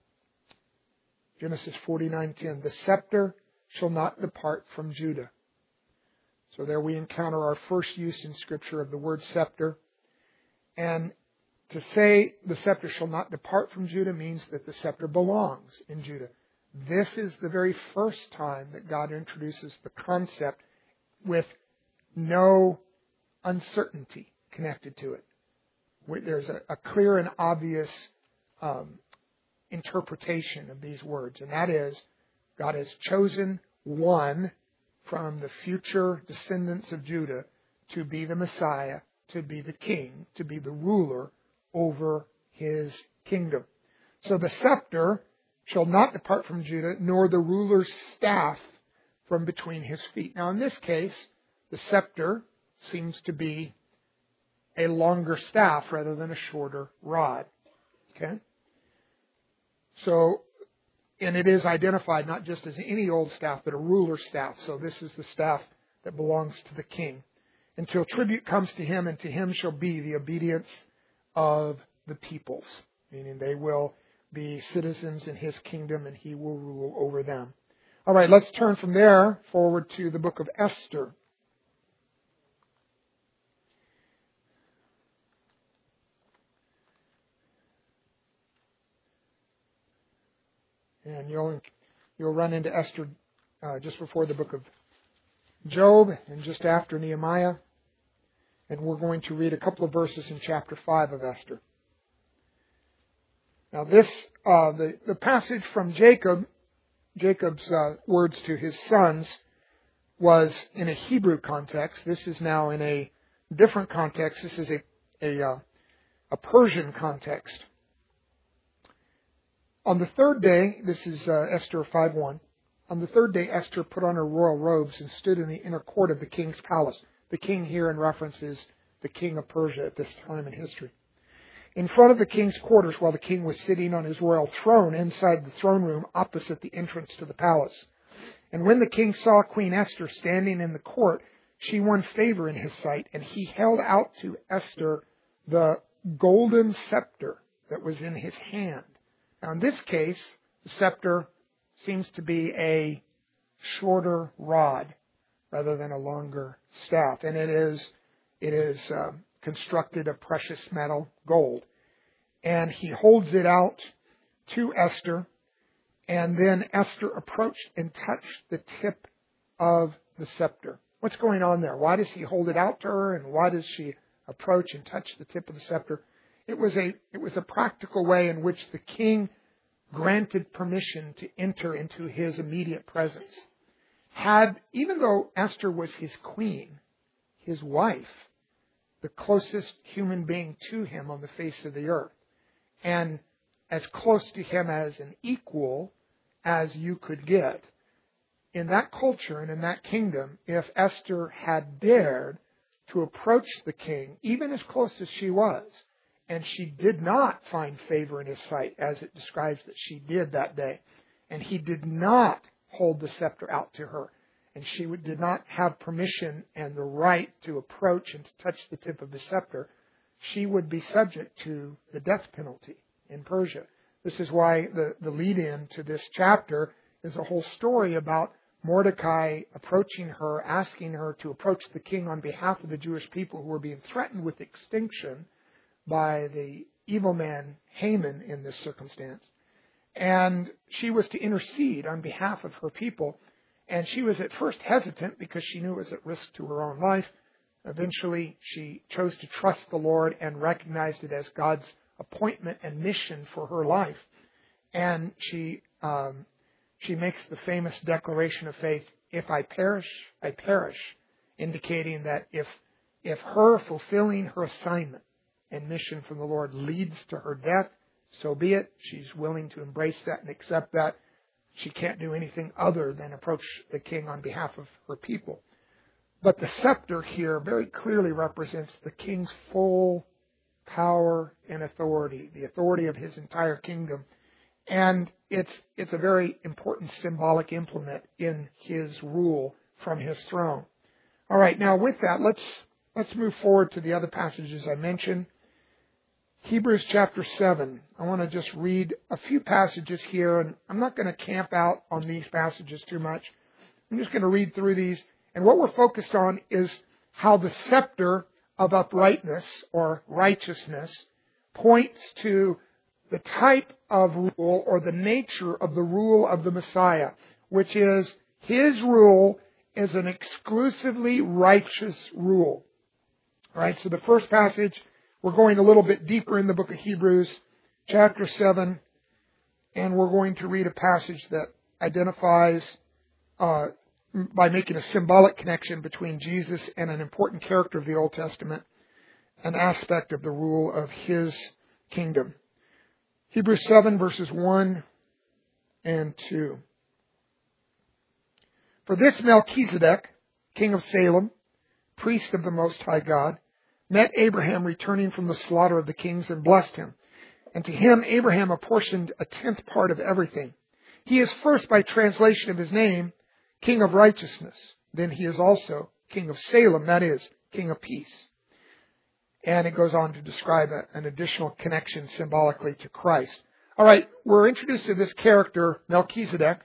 Genesis 49:10. The scepter shall not depart from Judah. So there we encounter our first use in Scripture of the word scepter. And to say the scepter shall not depart from Judah means that the scepter belongs in Judah. This is the very first time that God introduces the concept with no uncertainty connected to it. There's a clear and obvious interpretation of these words, and that is God has chosen one from the future descendants of Judah to be the Messiah, to be the king, to be the ruler over his kingdom. So the scepter shall not depart from Judah, nor the ruler's staff from between his feet. Now in this case, the scepter seems to be a longer staff rather than a shorter rod. Okay? So, and it is identified not just as any old staff, but a ruler's staff. So this is the staff that belongs to the king. Until tribute comes to him, and to him shall be the obedience of the peoples. Meaning they will be citizens in his kingdom, and he will rule over them. All right, let's turn from there forward to the book of Esther. And you'll run into Esther just before the book of Job and just after Nehemiah. And we're going to read a couple of verses in chapter 5 of Esther. Now this, the passage from Jacob's words to his sons was in a Hebrew context. This is now in a different context. This is a Persian context. On the third day, this is Esther 5:1. On the third day, Esther put on her royal robes and stood in the inner court of the king's palace. The king here in reference is the king of Persia at this time in history. In front of the king's quarters, while the king was sitting on his royal throne inside the throne room opposite the entrance to the palace. And when the king saw Queen Esther standing in the court, she won favor in his sight, and he held out to Esther the golden scepter that was in his hand. Now, in this case, the scepter seems to be a shorter rod rather than a longer staff. And it is constructed of precious metal, gold. And he holds it out to Esther. And then Esther approached and touched the tip of the scepter. What's going on there? Why does he hold it out to her? And why does she approach and touch the tip of the scepter? It was a practical way in which the king granted permission to enter into his immediate presence. Even though Esther was his queen, his wife, the closest human being to him on the face of the earth, and as close to him as an equal as you could get, in that culture and in that kingdom, if Esther had dared to approach the king, even as close as she was, and she did not find favor in his sight, as it describes that she did that day, and he did not hold the scepter out to her, and she did not have permission and the right to approach and to touch the tip of the scepter, she would be subject to the death penalty in Persia. This is why the lead-in to this chapter is a whole story about Mordecai approaching her, asking her to approach the king on behalf of the Jewish people who were being threatened with extinction by the evil man Haman in this circumstance. And she was to intercede on behalf of her people. And she was at first hesitant because she knew it was at risk to her own life. Eventually, she chose to trust the Lord and recognized it as God's appointment and mission for her life. And she makes the famous declaration of faith, "If I perish, I perish," indicating that if her fulfilling her assignment and mission from the Lord leads to her death, so be it. She's willing to embrace that and accept that. She can't do anything other than approach the king on behalf of her people. But the scepter here very clearly represents the king's full power and authority, the authority of his entire kingdom. And it's a very important symbolic implement in his rule from his throne. All right, now with that, let's move forward to the other passages I mentioned. Hebrews chapter 7. I want to just read a few passages here, and I'm not going to camp out on these passages too much. I'm just going to read through these. And what we're focused on is how the scepter of uprightness or righteousness points to the type of rule or the nature of the rule of the Messiah, which is his rule is an exclusively righteous rule. All right, so the first passage, we're going a little bit deeper in the book of Hebrews, chapter 7, and we're going to read a passage that identifies, by making a symbolic connection between Jesus and an important character of the Old Testament, an aspect of the rule of his kingdom. Hebrews 7, verses 1 and 2. For this Melchizedek, king of Salem, priest of the Most High God, met Abraham returning from the slaughter of the kings and blessed him. And to him Abraham apportioned a 10th part of everything. He is first, by translation of his name, King of Righteousness. Then he is also King of Salem, that is, King of Peace. And it goes on to describe an additional connection symbolically to Christ. All right, we're introduced to this character, Melchizedek.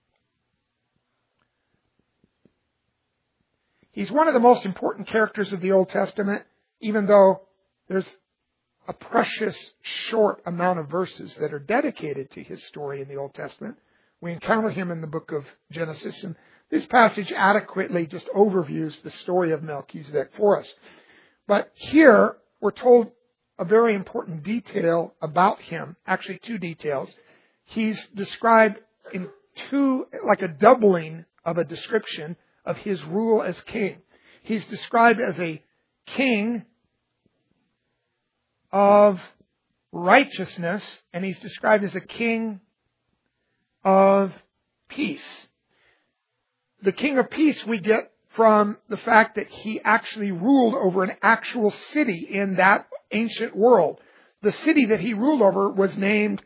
He's one of the most important characters of the Old Testament, even though there's a precious short amount of verses that are dedicated to his story in the Old Testament. We encounter him in the book of Genesis, and this passage adequately just overviews the story of Melchizedek for us. But here, we're told a very important detail about him, actually two details. He's described in two, like a doubling of a description of his rule as king. He's described as a king of righteousness, and he's described as a king of peace. The king of peace we get from the fact that he actually ruled over an actual city in that ancient world. The city that he ruled over was named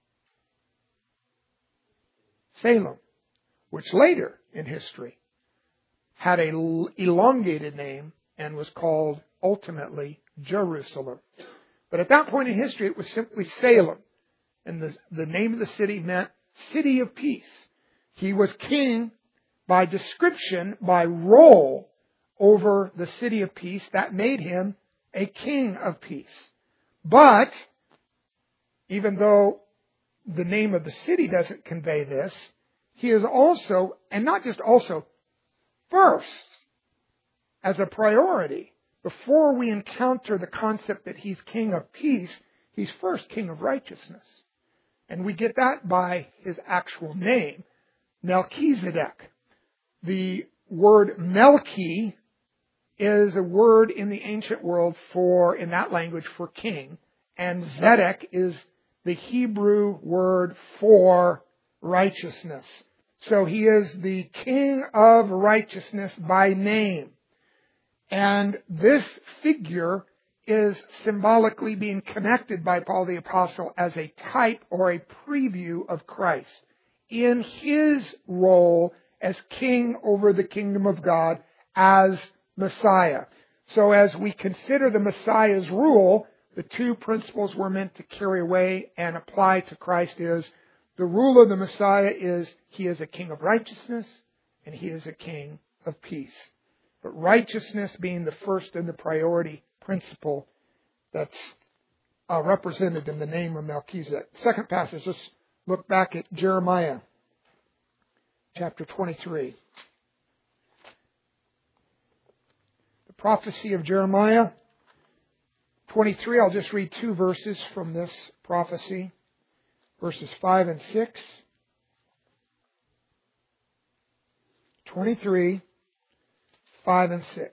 Salem, which later in history had an elongated name and was called ultimately Jerusalem. But at that point in history, it was simply Salem. And the name of the city meant City of Peace. He was king by description, by role, over the City of Peace. That made him a king of peace. But, even though the name of the city doesn't convey this, he is also, and not just also, first, as a priority. Before we encounter the concept that he's king of peace, he's first king of righteousness. And we get that by his actual name, Melchizedek. The word Melchi is a word in the ancient world in that language, for king. And Zedek is the Hebrew word for righteousness. So he is the king of righteousness by name. And this figure is symbolically being connected by Paul the Apostle as a type or a preview of Christ in his role as king over the kingdom of God as Messiah. So as we consider the Messiah's rule, the two principles we're meant to carry away and apply to Christ is the rule of the Messiah is he is a king of righteousness and he is a king of peace. But righteousness being the first and the priority principle that's represented in the name of Melchizedek. Second passage, let's look back at Jeremiah chapter 23. The prophecy of Jeremiah 23, I'll just read 2 verses from this prophecy, verses 5 and 6. 23, 5 and 6.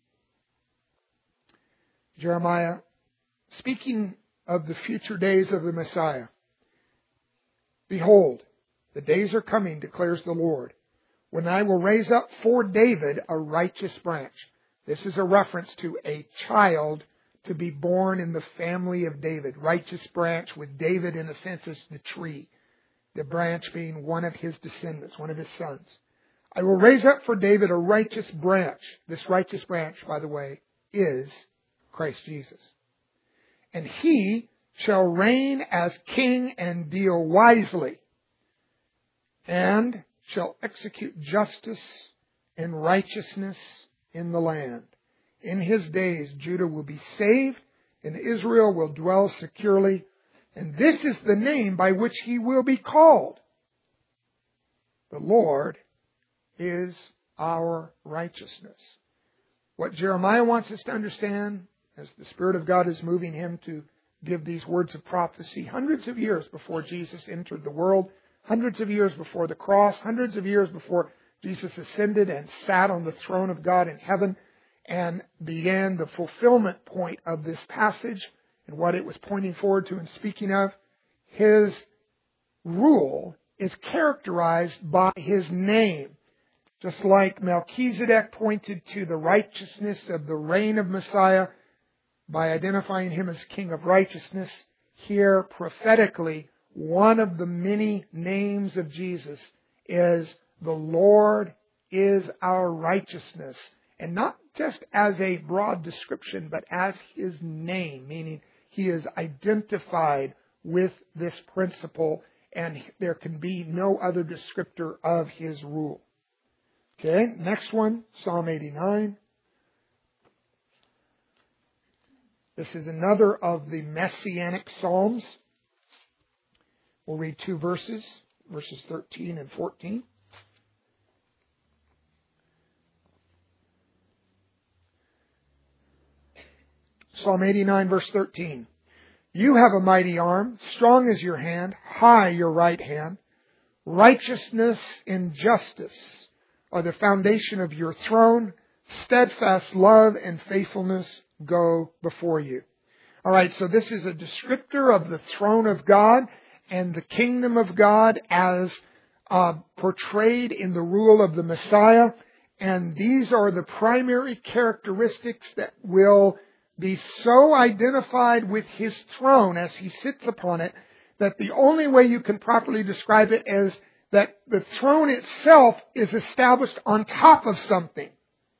Jeremiah, speaking of the future days of the Messiah. Behold, the days are coming, declares the Lord, when I will raise up for David a righteous branch. This is a reference to a child to be born in the family of David. Righteous branch, with David in a sense as the tree. The branch being one of his descendants, one of his sons. I will raise up for David a righteous branch. This righteous branch, by the way, is Christ Jesus. And he shall reign as king and deal wisely, and shall execute justice and righteousness in the land. In his days Judah will be saved, and Israel will dwell securely, and this is the name by which he will be called. The Lord is our righteousness. What Jeremiah wants us to understand, as the Spirit of God is moving him to give these words of prophecy hundreds of years before Jesus entered the world, hundreds of years before the cross, hundreds of years before Jesus ascended and sat on the throne of God in heaven, and began the fulfillment point of this passage and what it was pointing forward to and speaking of. His rule is characterized by his name. Just like Melchizedek pointed to the righteousness of the reign of Messiah by identifying him as King of Righteousness, here prophetically, one of the many names of Jesus is the Lord is our righteousness. And not just as a broad description, but as his name, meaning he is identified with this principle, and there can be no other descriptor of his rule. Okay, next one, Psalm 89. This is another of the Messianic Psalms. We'll read 2 verses, verses 13 and 14. Psalm 89, verse 13. You have a mighty arm, strong is your hand, high your right hand. Righteousness and justice are the foundation of your throne. Steadfast love and faithfulness go before you. All right, so this is a descriptor of the throne of God and the kingdom of God as portrayed in the rule of the Messiah. And these are the primary characteristics that will be so identified with his throne as he sits upon it, that the only way you can properly describe it is that the throne itself is established on top of something.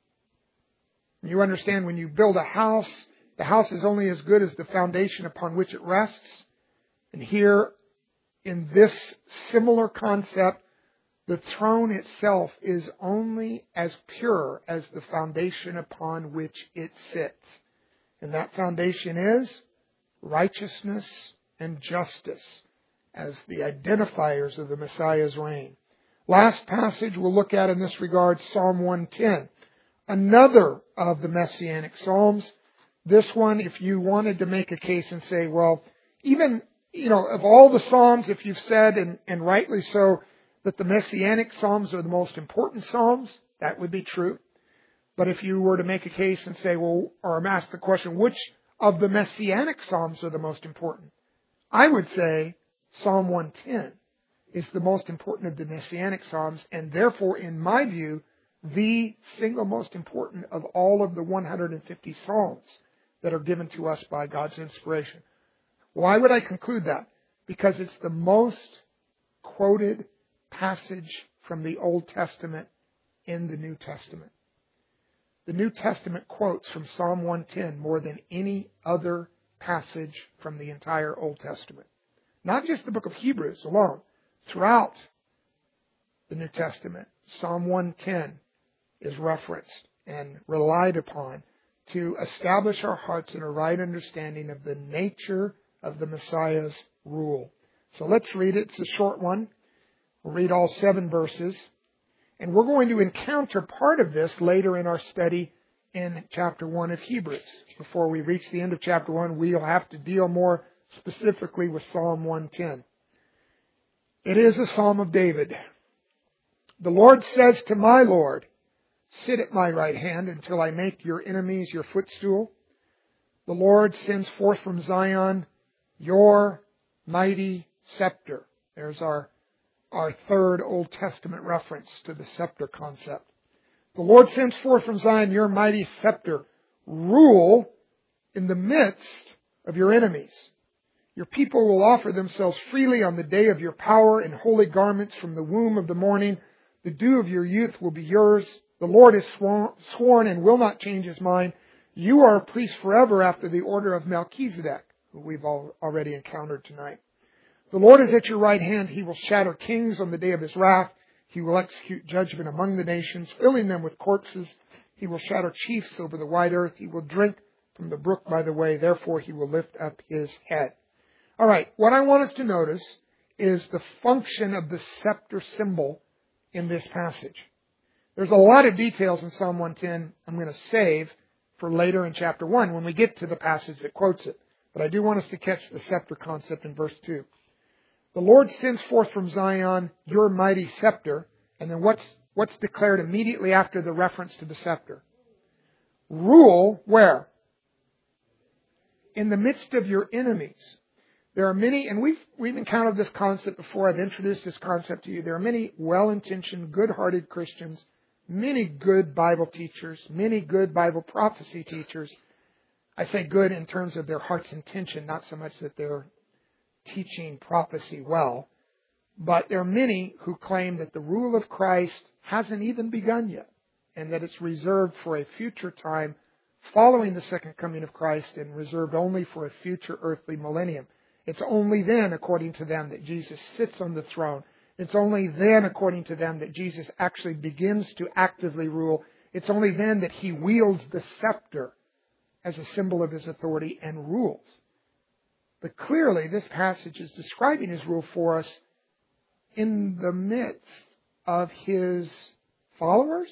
You understand, when you build a house, the house is only as good as the foundation upon which it rests. And here, in this similar concept, the throne itself is only as pure as the foundation upon which it sits. And that foundation is righteousness and justice as the identifiers of the Messiah's reign. Last passage we'll look at in this regard, Psalm 110. Another of the Messianic Psalms. This one, if you wanted to make a case and say, well, even, of all the Psalms, if you've said, and rightly so, that the Messianic Psalms are the most important Psalms, that would be true. But if you were to make a case and say, well, or ask the question, which of the Messianic Psalms are the most important? I would say Psalm 110 is the most important of the Messianic Psalms, and therefore, in my view, the single most important of all of the 150 Psalms that are given to us by God's inspiration. Why would I conclude that? Because it's the most quoted passage from the Old Testament in the New Testament. The New Testament quotes from Psalm 110 more than any other passage from the entire Old Testament. Not just the book of Hebrews alone. Throughout the New Testament, Psalm 110 is referenced and relied upon to establish our hearts in a right understanding of the nature of the Messiah's rule. So let's read it. It's a short one. We'll read all 7 verses. And we're going to encounter part of this later in our study in chapter 1 of Hebrews. Before we reach the end of chapter 1, we'll have to deal more specifically with Psalm 110. It is a Psalm of David. The Lord says to my Lord, sit at my right hand until I make your enemies your footstool. The Lord sends forth from Zion your mighty scepter. There's our third Old Testament reference to the scepter concept. The Lord sends forth from Zion your mighty scepter. Rule in the midst of your enemies. Your people will offer themselves freely on the day of your power in holy garments from the womb of the morning. The dew of your youth will be yours. The Lord has sworn and will not change His mind. You are a priest forever after the order of Melchizedek, who we've already encountered tonight. The Lord is at your right hand. He will shatter kings on the day of His wrath. He will execute judgment among the nations, filling them with corpses. He will shatter chiefs over the wide earth. He will drink from the brook by the way. Therefore, He will lift up His head. All right, what I want us to notice is the function of the scepter symbol in this passage. There's a lot of details in Psalm 110 I'm going to save for later in chapter 1 when we get to the passage that quotes it. But I do want us to catch the scepter concept in verse 2. The Lord sends forth from Zion your mighty scepter. And then what's declared immediately after the reference to the scepter? Rule where? In the midst of your enemies. There are many, and we've encountered this concept before. I've introduced this concept to you. There are many well-intentioned, good-hearted Christians, many good Bible teachers, many good Bible prophecy teachers. I say good in terms of their heart's intention, not so much that they're teaching prophecy well. But there are many who claim that the rule of Christ hasn't even begun yet, and that it's reserved for a future time following the second coming of Christ and reserved only for a future earthly millennium. It's only then, according to them, that Jesus sits on the throne. It's only then, according to them, that Jesus actually begins to actively rule. It's only then that He wields the scepter as a symbol of His authority and rules. But clearly, this passage is describing His rule for us in the midst of His followers,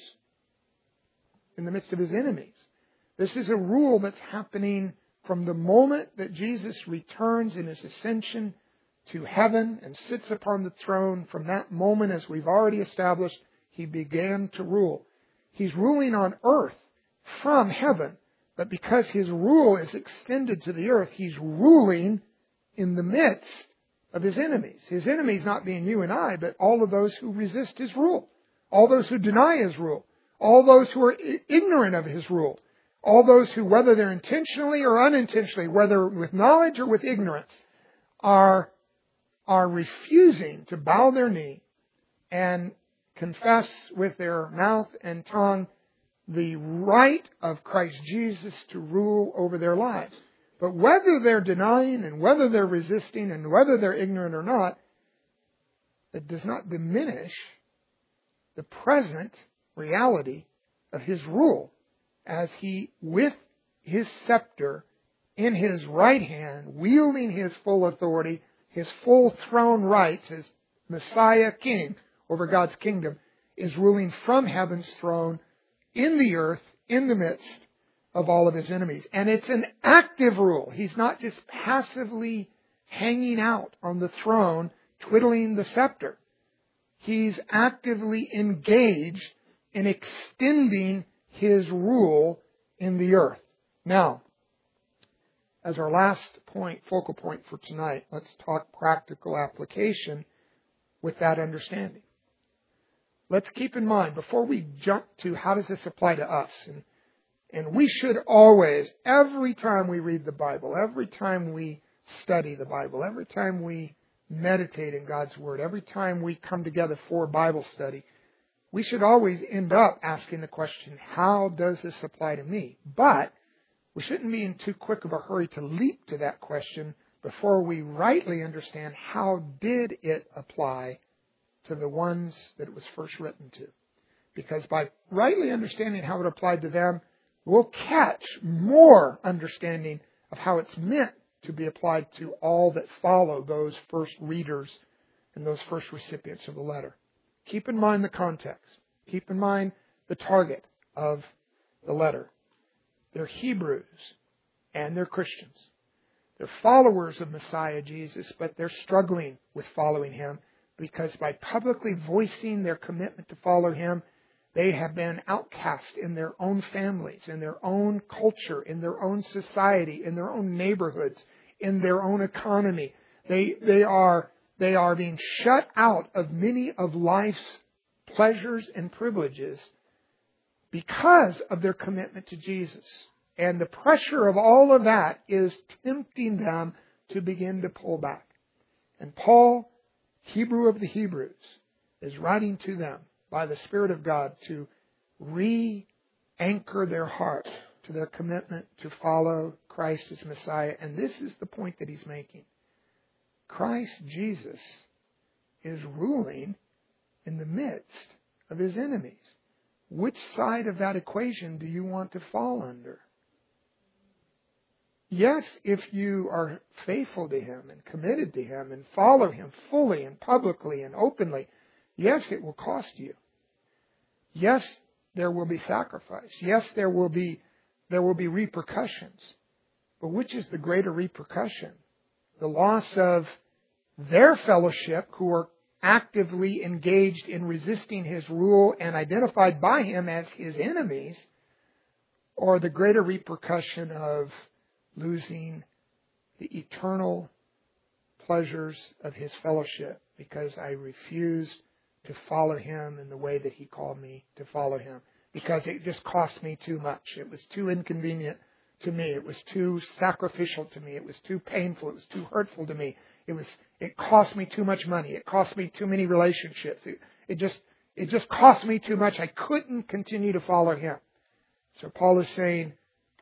in the midst of His enemies. This is a rule that's happening from the moment that Jesus returns in His ascension to heaven and sits upon the throne. From that moment, as we've already established, He began to rule. He's ruling on earth from heaven. But because His rule is extended to the earth, He's ruling in the midst of His enemies. His enemies not being you and I, but all of those who resist His rule. All those who deny His rule. All those who are ignorant of His rule. All those who, whether they're intentionally or unintentionally, whether with knowledge or with ignorance, are refusing to bow their knee and confess with their mouth and tongue the right of Christ Jesus to rule over their lives. But whether they're denying and whether they're resisting and whether they're ignorant or not, it does not diminish the present reality of His rule as He, with His scepter in His right hand, wielding His full authority, His full throne rights as Messiah King over God's kingdom, is ruling from heaven's throne in the earth, in the midst of all of His enemies. And it's an active rule. He's not just passively hanging out on the throne, twiddling the scepter. He's actively engaged in extending His rule in the earth. Now, as our last point, focal point for tonight, let's talk practical application with that understanding. Let's keep in mind, before we jump to how does this apply to us, and we should always, every time we read the Bible, every time we study the Bible, every time we meditate in God's Word, every time we come together for Bible study, we should always end up asking the question, how does this apply to me? But we shouldn't be in too quick of a hurry to leap to that question before we rightly understand how did it apply to the ones that it was first written to. Because by rightly understanding how it applied to them, we'll catch more understanding of how it's meant to be applied to all that follow those first readers and those first recipients of the letter. Keep in mind the context. Keep in mind the target of the letter. They're Hebrews and they're Christians. They're followers of Messiah Jesus, but they're struggling with following Him because by publicly voicing their commitment to follow Him, they have been outcast in their own families, in their own culture, in their own society, in their own neighborhoods, in their own economy. They are being shut out of many of life's pleasures and privileges because of their commitment to Jesus. And the pressure of all of that is tempting them to begin to pull back. And Paul, Hebrew of the Hebrews, is writing to them by the Spirit of God to re-anchor their heart to their commitment to follow Christ as Messiah. And this is the point that he's making. Christ Jesus is ruling in the midst of His enemies. Which side of that equation do you want to fall under? Yes, if you are faithful to Him and committed to Him and follow Him fully and publicly and openly, yes, it will cost you. Yes, there will be sacrifice. Yes, there will be repercussions. But which is the greater repercussion? The loss of their fellowship, who are actively engaged in resisting His rule and identified by Him as His enemies, or the greater repercussion of losing the eternal pleasures of His fellowship because I refused to follow Him in the way that He called me to follow Him, because it just cost me too much. It was too inconvenient to me. It was too sacrificial to me. It was too painful. It was too hurtful to me. It cost me too much money. It cost me too many relationships. It just cost me too much. I couldn't continue to follow Him. So Paul is saying,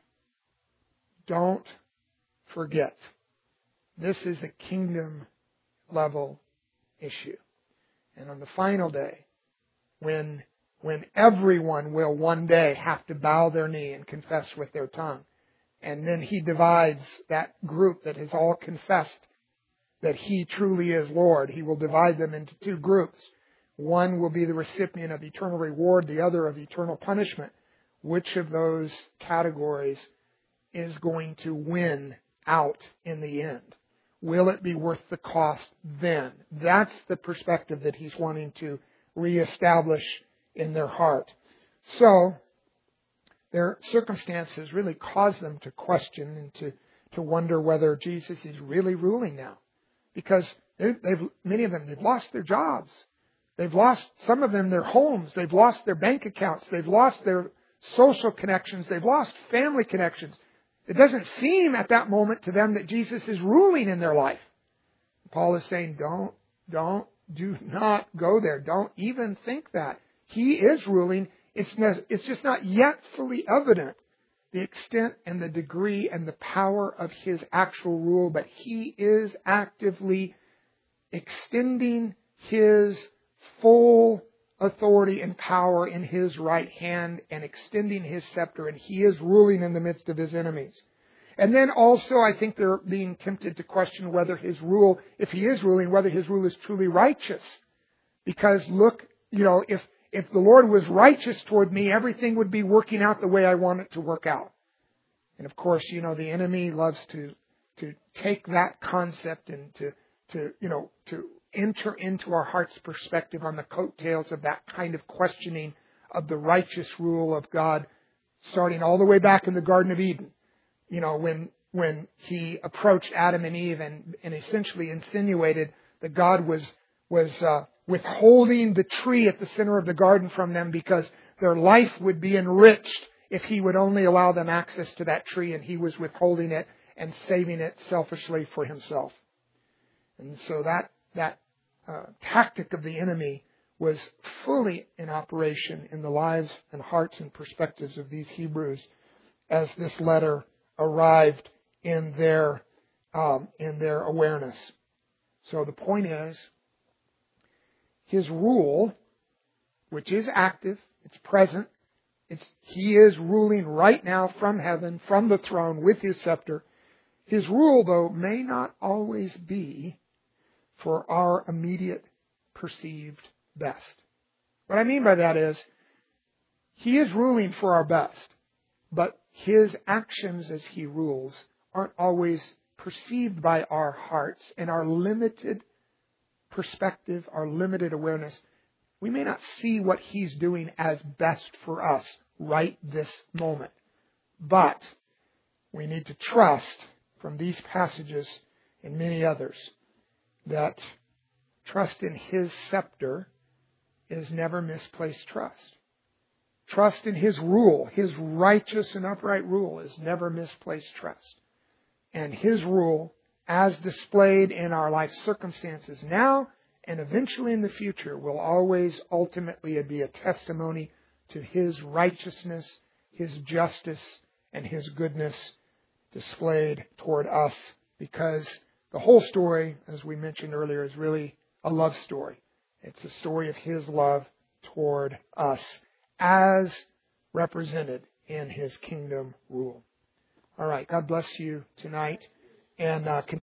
don't forget. This is a kingdom level issue. And on the final day, when everyone will one day have to bow their knee and confess with their tongue, and then He divides that group that has all confessed that He truly is Lord, He will divide them into two groups. One will be the recipient of eternal reward, the other of eternal punishment. Which of those categories is going to win out in the end? Will it be worth the cost then? That's the perspective that he's wanting to reestablish in their heart. So, their circumstances really cause them to question and to wonder whether Jesus is really ruling now. Because many of them, they've lost their jobs. They've lost, some of them, their homes. They've lost their bank accounts. They've lost their social connections. They've lost family connections. It doesn't seem at that moment to them that Jesus is ruling in their life. Paul is saying, do not go there. Don't even think that. He is ruling. It's just not yet fully evident the extent and the degree and the power of His actual rule, but He is actively extending His full authority and power in His right hand and extending His scepter, and He is ruling in the midst of His enemies. And then also, I think they're being tempted to question whether His rule, if He is ruling, whether His rule is truly righteous. Because look, if the Lord was righteous toward me, everything would be working out the way I want it to work out. And of course, the enemy loves to take that concept and to enter into our heart's perspective on the coattails of that kind of questioning of the righteous rule of God, starting all the way back in the Garden of Eden. When He approached Adam and Eve and essentially insinuated that God was withholding the tree at the center of the garden from them because their life would be enriched if He would only allow them access to that tree, and He was withholding it and saving it selfishly for Himself. And so that tactic of the enemy was fully in operation in the lives and hearts and perspectives of these Hebrews as this letter arrived in their awareness. So the point is, His rule, which is active, it's present, He is ruling right now from heaven, from the throne, with His scepter. His rule, though, may not always be for our immediate perceived best. What I mean by that is, He is ruling for our best, but His actions as He rules aren't always perceived by our hearts and our limited perspective, our limited awareness. We may not see what He's doing as best for us right this moment. But we need to trust from these passages and many others that trust in His scepter is never misplaced trust. Trust in His rule, His righteous and upright rule, is never misplaced trust. And His rule, as displayed in our life circumstances now and eventually in the future, will always ultimately be a testimony to His righteousness, His justice, and His goodness displayed toward us. Because the whole story, as we mentioned earlier, is really a love story. It's a story of His love toward us as represented in His kingdom rule. All right. God bless you tonight. And